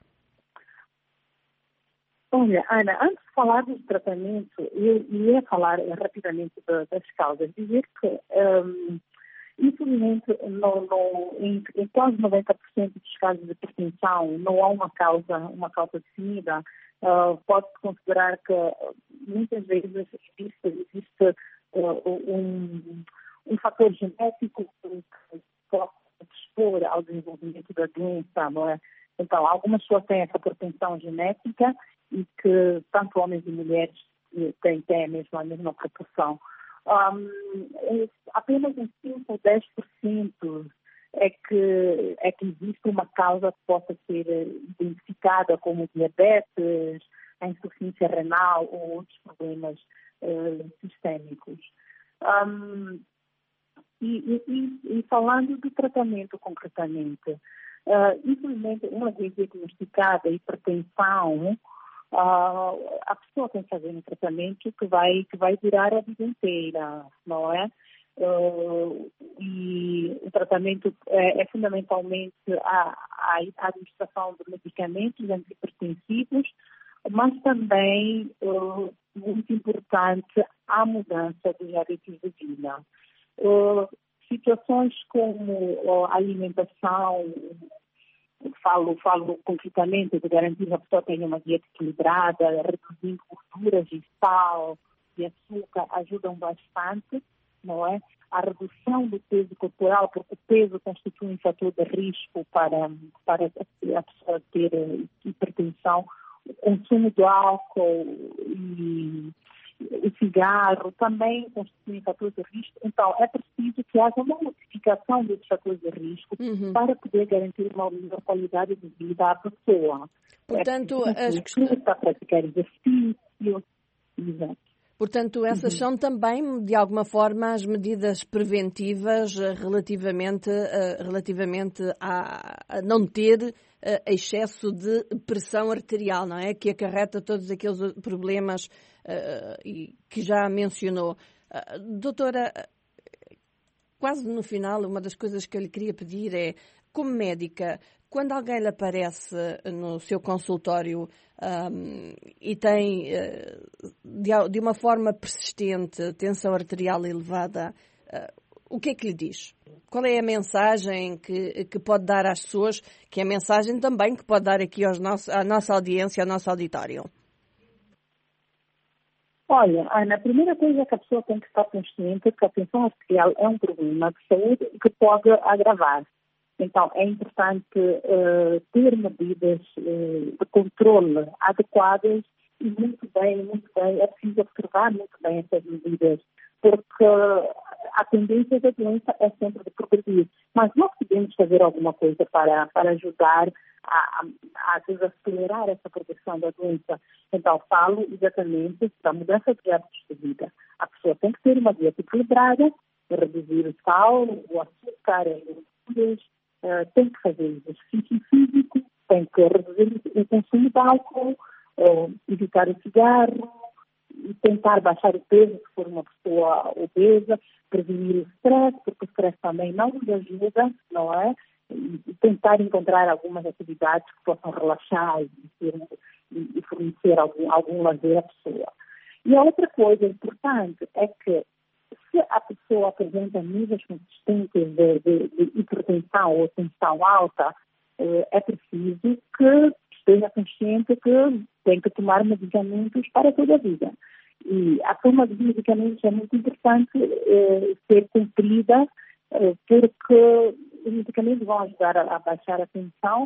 Olha, Ana, antes de falar do tratamento, eu ia falar rapidamente das causas. Dizer que, um, infelizmente, no, no, em, em quase noventa por cento dos casos de hipertensão não há uma causa, uma causa definida. Uh, pode-se considerar que muitas vezes existe, existe uh, um, um fator genético que pode expor ao desenvolvimento da doença, não é? Então, algumas pessoas têm essa propensão genética e que tanto homens e mulheres têm, têm a, mesma, a mesma proporção. Um, é, apenas em cinco ou dez por cento é que, é que existe uma causa que possa ser identificada como diabetes, a insuficiência renal ou outros problemas uh, sistémicos. Um, e, e, e falando do tratamento concretamente, uh, infelizmente, uma vez diagnosticada a hipertensão, uh, a pessoa tem que fazer um tratamento que vai, que vai durar a vida inteira, não é? Uh, e o tratamento é, é fundamentalmente a, a, a administração de medicamentos antihipertensivos, mas também, uh, muito importante, a mudança dos hábitos de vida. Uh, situações como uh, alimentação, falo, falo concretamente de garantir que a pessoa tenha uma dieta equilibrada, reduzindo gorduras e sal e açúcar, ajudam bastante. Não é? A redução do peso corporal, porque o peso constitui um fator de risco para, para a pessoa ter hipertensão, o consumo do álcool e o cigarro também constitui um fator de risco. Então, é preciso que haja uma modificação desses fatores de risco uhum. para poder garantir uma melhor qualidade de vida à pessoa. Portanto, é as questões para praticar exercício, exato. Portanto, essas são também, de alguma forma, as medidas preventivas relativamente, relativamente a, a não ter excesso de pressão arterial, não é? Que acarreta todos aqueles problemas uh, que já mencionou. Uh, doutora, quase no final, uma das coisas que eu lhe queria pedir é, como médica, quando alguém lhe aparece no seu consultório um, e tem, uh, de, de uma forma persistente, tensão arterial elevada, uh, o que é que lhe diz? Qual é a mensagem que, que pode dar às pessoas, que é a mensagem também que pode dar aqui aos nossos, à nossa audiência, ao nosso auditório? Olha, Ana, a primeira coisa é que a pessoa tem que estar consciente que a tensão arterial é um problema de saúde que pode agravar. Então, é importante uh, ter medidas uh, de controle adequadas e muito bem, muito bem, é preciso observar muito bem essas medidas, porque a tendência da doença é sempre de progredir. Mas nós podemos fazer alguma coisa para, para ajudar a, a desacelerar essa progressão da doença. Então, falo exatamente da mudança de hábitos de vida. A pessoa tem que ter uma dieta equilibrada, reduzir o sal, o açúcar, as gorduras, Uh, tem que fazer exercício físico, tem que reduzir o consumo de álcool, uh, evitar o cigarro, e tentar baixar o peso se for uma pessoa obesa, prevenir o stress, porque o stress também não nos ajuda, não é? E, e tentar encontrar algumas atividades que possam relaxar e, ter, e, e fornecer algum, algum lazer à pessoa. E a outra coisa importante é que se a pessoa apresenta níveis consistentes de, de, de hipertensão ou tensão alta, é preciso que esteja consciente que tem que tomar medicamentos para toda a vida. E a toma de medicamentos é muito importante eh, ser cumprida, eh, porque os medicamentos vão ajudar a, a baixar a tensão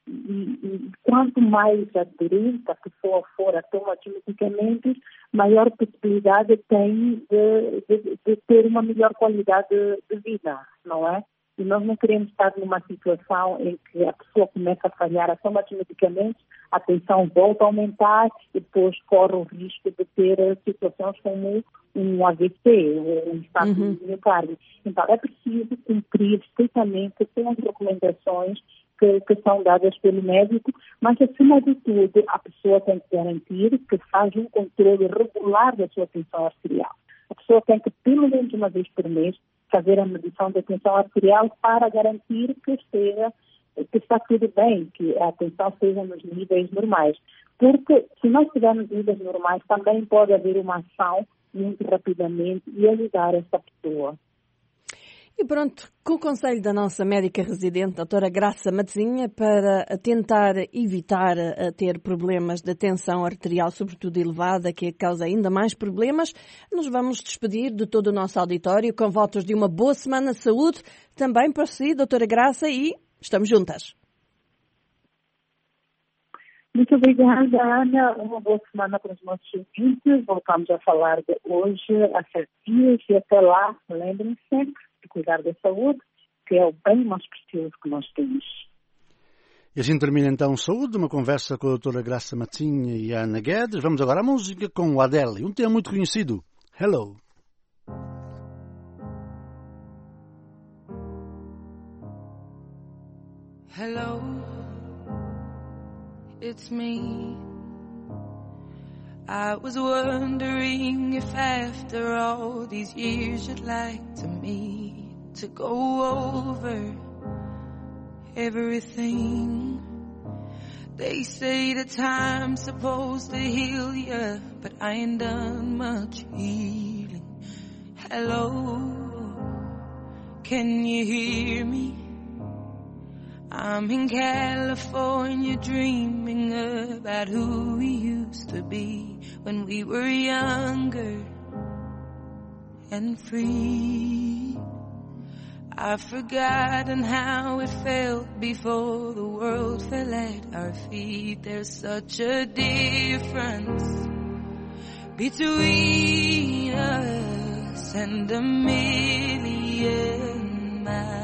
E, e quanto mais aderente a pessoa for a tomar os medicamentos, maior possibilidade tem de, de, de ter uma melhor qualidade de, de vida, não é? E nós não queremos estar numa situação em que a pessoa começa a falhar a tomar os medicamentos, a tensão volta a aumentar e depois corre o risco de ter situações como um A V C ou um infarto uhum. de miocárdio. Então, é preciso cumprir estritamente com as recomendações que, que são dadas pelo médico, mas, acima de tudo, a pessoa tem que garantir que faz um controle regular da sua tensão arterial. A pessoa tem que, pelo menos uma vez por mês, fazer a medição da tensão arterial para garantir que esteja, que está tudo bem, que a tensão esteja nos níveis normais. Porque, se nós tivermos níveis normais, também pode haver uma ação muito rapidamente e ajudar essa pessoa. E pronto, com o conselho da nossa médica residente, doutora Graça Matezinha, para tentar evitar ter problemas de tensão arterial, sobretudo elevada, que causa ainda mais problemas, nos vamos despedir de todo o nosso auditório com votos de uma boa semana de saúde, também para si, doutora Graça, e estamos juntas. Muito obrigada, Ana. Uma boa semana para os nossos ouvintes. Voltamos a falar de hoje a sete dias e até lá, lembrem-se sempre de cuidar da saúde, que é o bem mais precioso que nós temos. E assim termina então Saúde, uma conversa com a doutora Graça Matezinha e a Ana Guedes. Vamos agora à música com o Adele, um tema muito conhecido, Hello. Hello, it's me. I was wondering if after all these years you'd like to meet to go over everything. They say that time's supposed to heal ya, but I ain't done much healing. Hello, can you hear me? I'm in California dreaming about who we used to be when we were younger and free. I've forgotten how it felt before the world fell at our feet. There's such a difference between us and a million miles.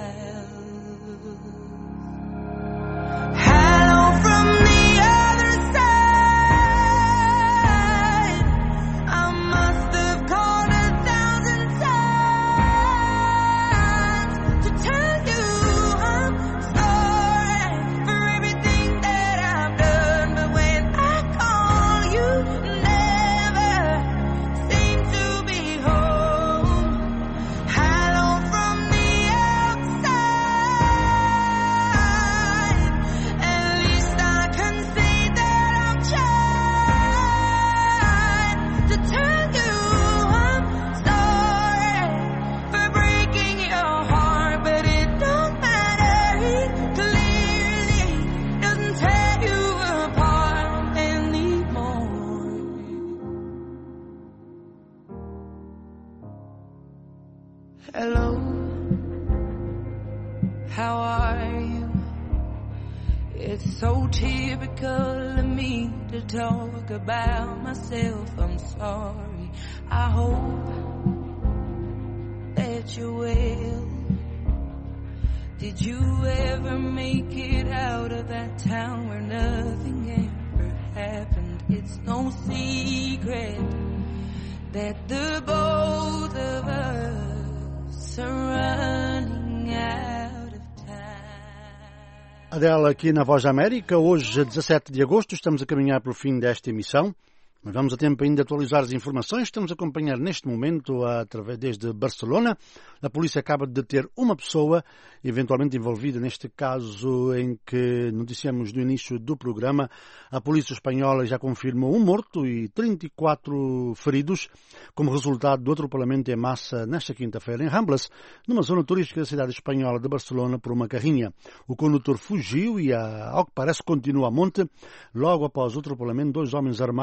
Hello, how are you? It's so typical of me to talk about myself. I'm sorry. I hope that you're well. Did you ever make it out of that town where nothing ever happened? It's no secret that the both of us are running out of time. Adele aqui na Voz da América, hoje, dezassete de agosto, estamos a caminhar para o fim desta emissão. Mas vamos a tempo ainda de atualizar as informações. Estamos a acompanhar neste momento, através desde Barcelona. A polícia acaba de deter uma pessoa, eventualmente envolvida neste caso em que noticiamos no início do programa. A polícia espanhola já confirmou um morto e trinta e quatro feridos, como resultado do atropelamento em massa nesta quinta-feira em Ramblas, numa zona turística da cidade espanhola de Barcelona, por uma carrinha. O condutor fugiu e, ao que parece, continua a monte. Logo após o atropelamento, dois homens armados entraram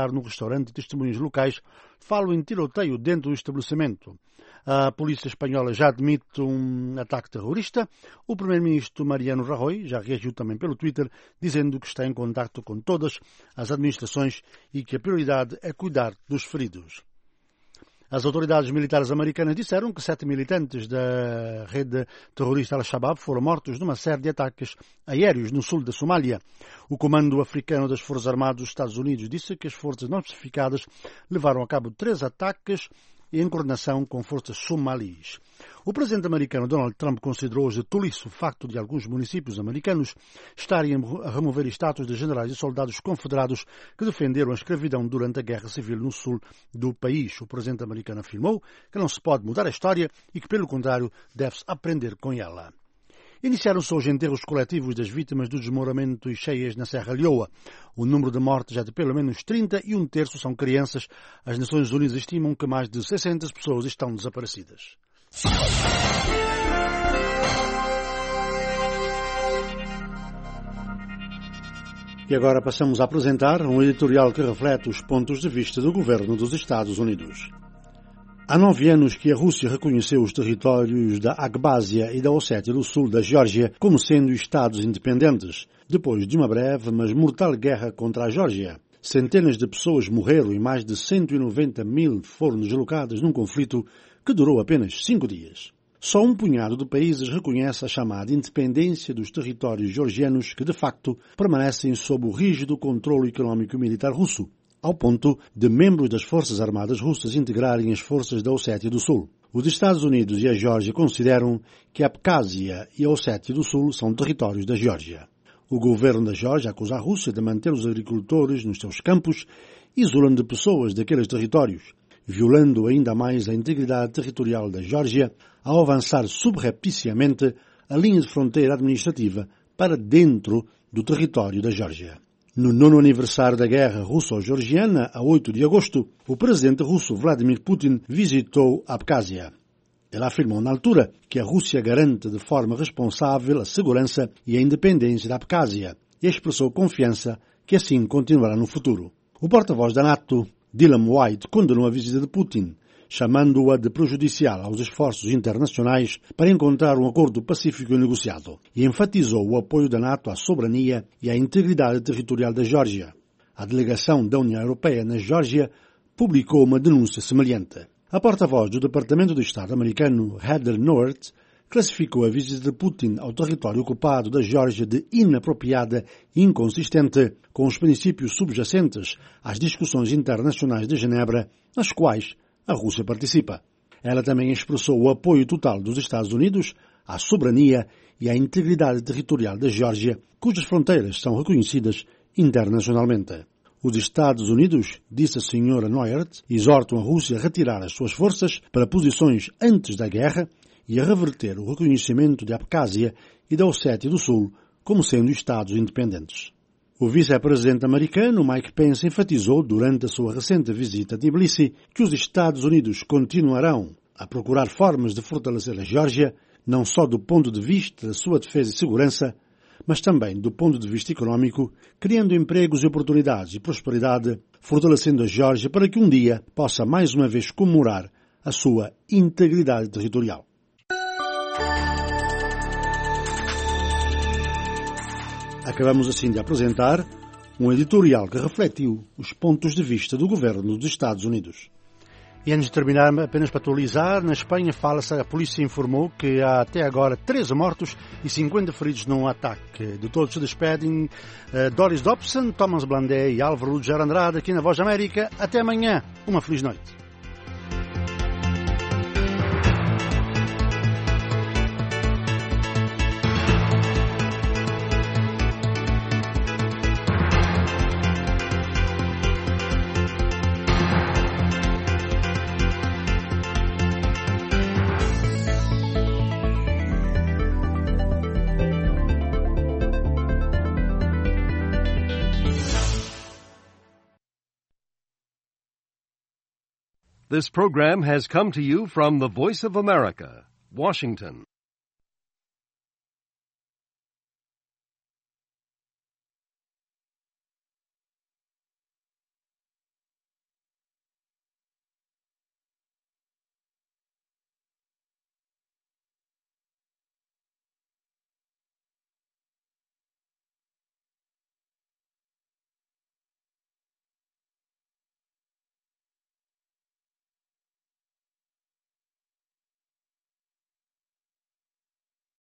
entrar no restaurante e testemunhas locais falam em tiroteio dentro do estabelecimento. A polícia espanhola já admite um ataque terrorista. O primeiro-ministro Mariano Rajoy já reagiu também pelo Twitter, dizendo que está em contacto com todas as administrações e que a prioridade é cuidar dos feridos. As autoridades militares americanas disseram que sete militantes da rede terrorista Al-Shabaab foram mortos numa série de ataques aéreos no sul da Somália. O Comando Africano das Forças Armadas dos Estados Unidos disse que as forças não especificadas levaram a cabo três ataques em coordenação com forças somalis. O presidente americano Donald Trump considerou hoje tolice o facto de alguns municípios americanos estarem a remover estátuas de generais e soldados confederados que defenderam a escravidão durante a Guerra Civil no sul do país. O presidente americano afirmou que não se pode mudar a história e que, pelo contrário, deve-se aprender com ela. Iniciaram-se hoje enterros coletivos das vítimas dos desmoramentos cheias na Serra Leoa. O número de mortes é de pelo menos trinta e um terço são crianças. As Nações Unidas estimam que mais de seiscentas pessoas estão desaparecidas. E agora passamos a apresentar um editorial que reflete os pontos de vista do governo dos Estados Unidos. Há nove anos que a Rússia reconheceu os territórios da Abkházia e da Ossétia do Sul da Geórgia como sendo Estados independentes, depois de uma breve, mas mortal guerra contra a Geórgia. Centenas de pessoas morreram e mais de cento e noventa mil foram deslocadas num conflito que durou apenas cinco dias. Só um punhado de países reconhece a chamada independência dos territórios georgianos que, de facto, permanecem sob o rígido controle económico e militar russo, ao ponto de membros das Forças Armadas russas integrarem as forças da Ossétia do Sul. Os Estados Unidos e a Geórgia consideram que a Abkházia e a Ossétia do Sul são territórios da Geórgia. O governo da Geórgia acusa a Rússia de manter os agricultores nos seus campos, isolando pessoas daqueles territórios, violando ainda mais a integridade territorial da Geórgia ao avançar subrepticiamente a linha de fronteira administrativa para dentro do território da Geórgia. No nono aniversário da guerra russo-georgiana, a oito de agosto, o presidente russo Vladimir Putin visitou a Abkházia. Ele afirmou na altura que a Rússia garante de forma responsável a segurança e a independência da Abkházia e expressou confiança que assim continuará no futuro. O porta-voz da NATO, Dylan White, condenou a visita de Putin, chamando-a de prejudicial aos esforços internacionais para encontrar um acordo pacífico e negociado, e enfatizou o apoio da NATO à soberania e à integridade territorial da Geórgia. A delegação da União Europeia na Geórgia publicou uma denúncia semelhante. A porta-voz do Departamento de Estado americano, Heather Nauert, classificou a visita de Putin ao território ocupado da Geórgia de inapropriada e inconsistente com os princípios subjacentes às discussões internacionais de Genebra, nas quais a Rússia participa. Ela também expressou o apoio total dos Estados Unidos à soberania e à integridade territorial da Geórgia, cujas fronteiras são reconhecidas internacionalmente. Os Estados Unidos, disse a senhora Nauert, exortam a Rússia a retirar as suas forças para posições antes da guerra e a reverter o reconhecimento de Abkházia e da Ossétia do Sul como sendo Estados independentes. O vice-presidente americano Mike Pence enfatizou durante a sua recente visita a Tbilisi que os Estados Unidos continuarão a procurar formas de fortalecer a Geórgia, não só do ponto de vista da sua defesa e segurança, mas também do ponto de vista económico, criando empregos e oportunidades e prosperidade, fortalecendo a Geórgia para que um dia possa mais uma vez comemorar a sua integridade territorial. Acabamos assim de apresentar um editorial que refletiu os pontos de vista do governo dos Estados Unidos. E antes de terminar, apenas para atualizar, na Espanha fala-se, a polícia informou que há até agora treze mortos e cinquenta feridos num ataque. De todos se despedem uh, Doris Dobson, Thomas Blandé e Álvaro Lujar Andrade aqui na Voz da América. Até amanhã. Uma feliz noite. This program has come to you from the Voice of America, Washington.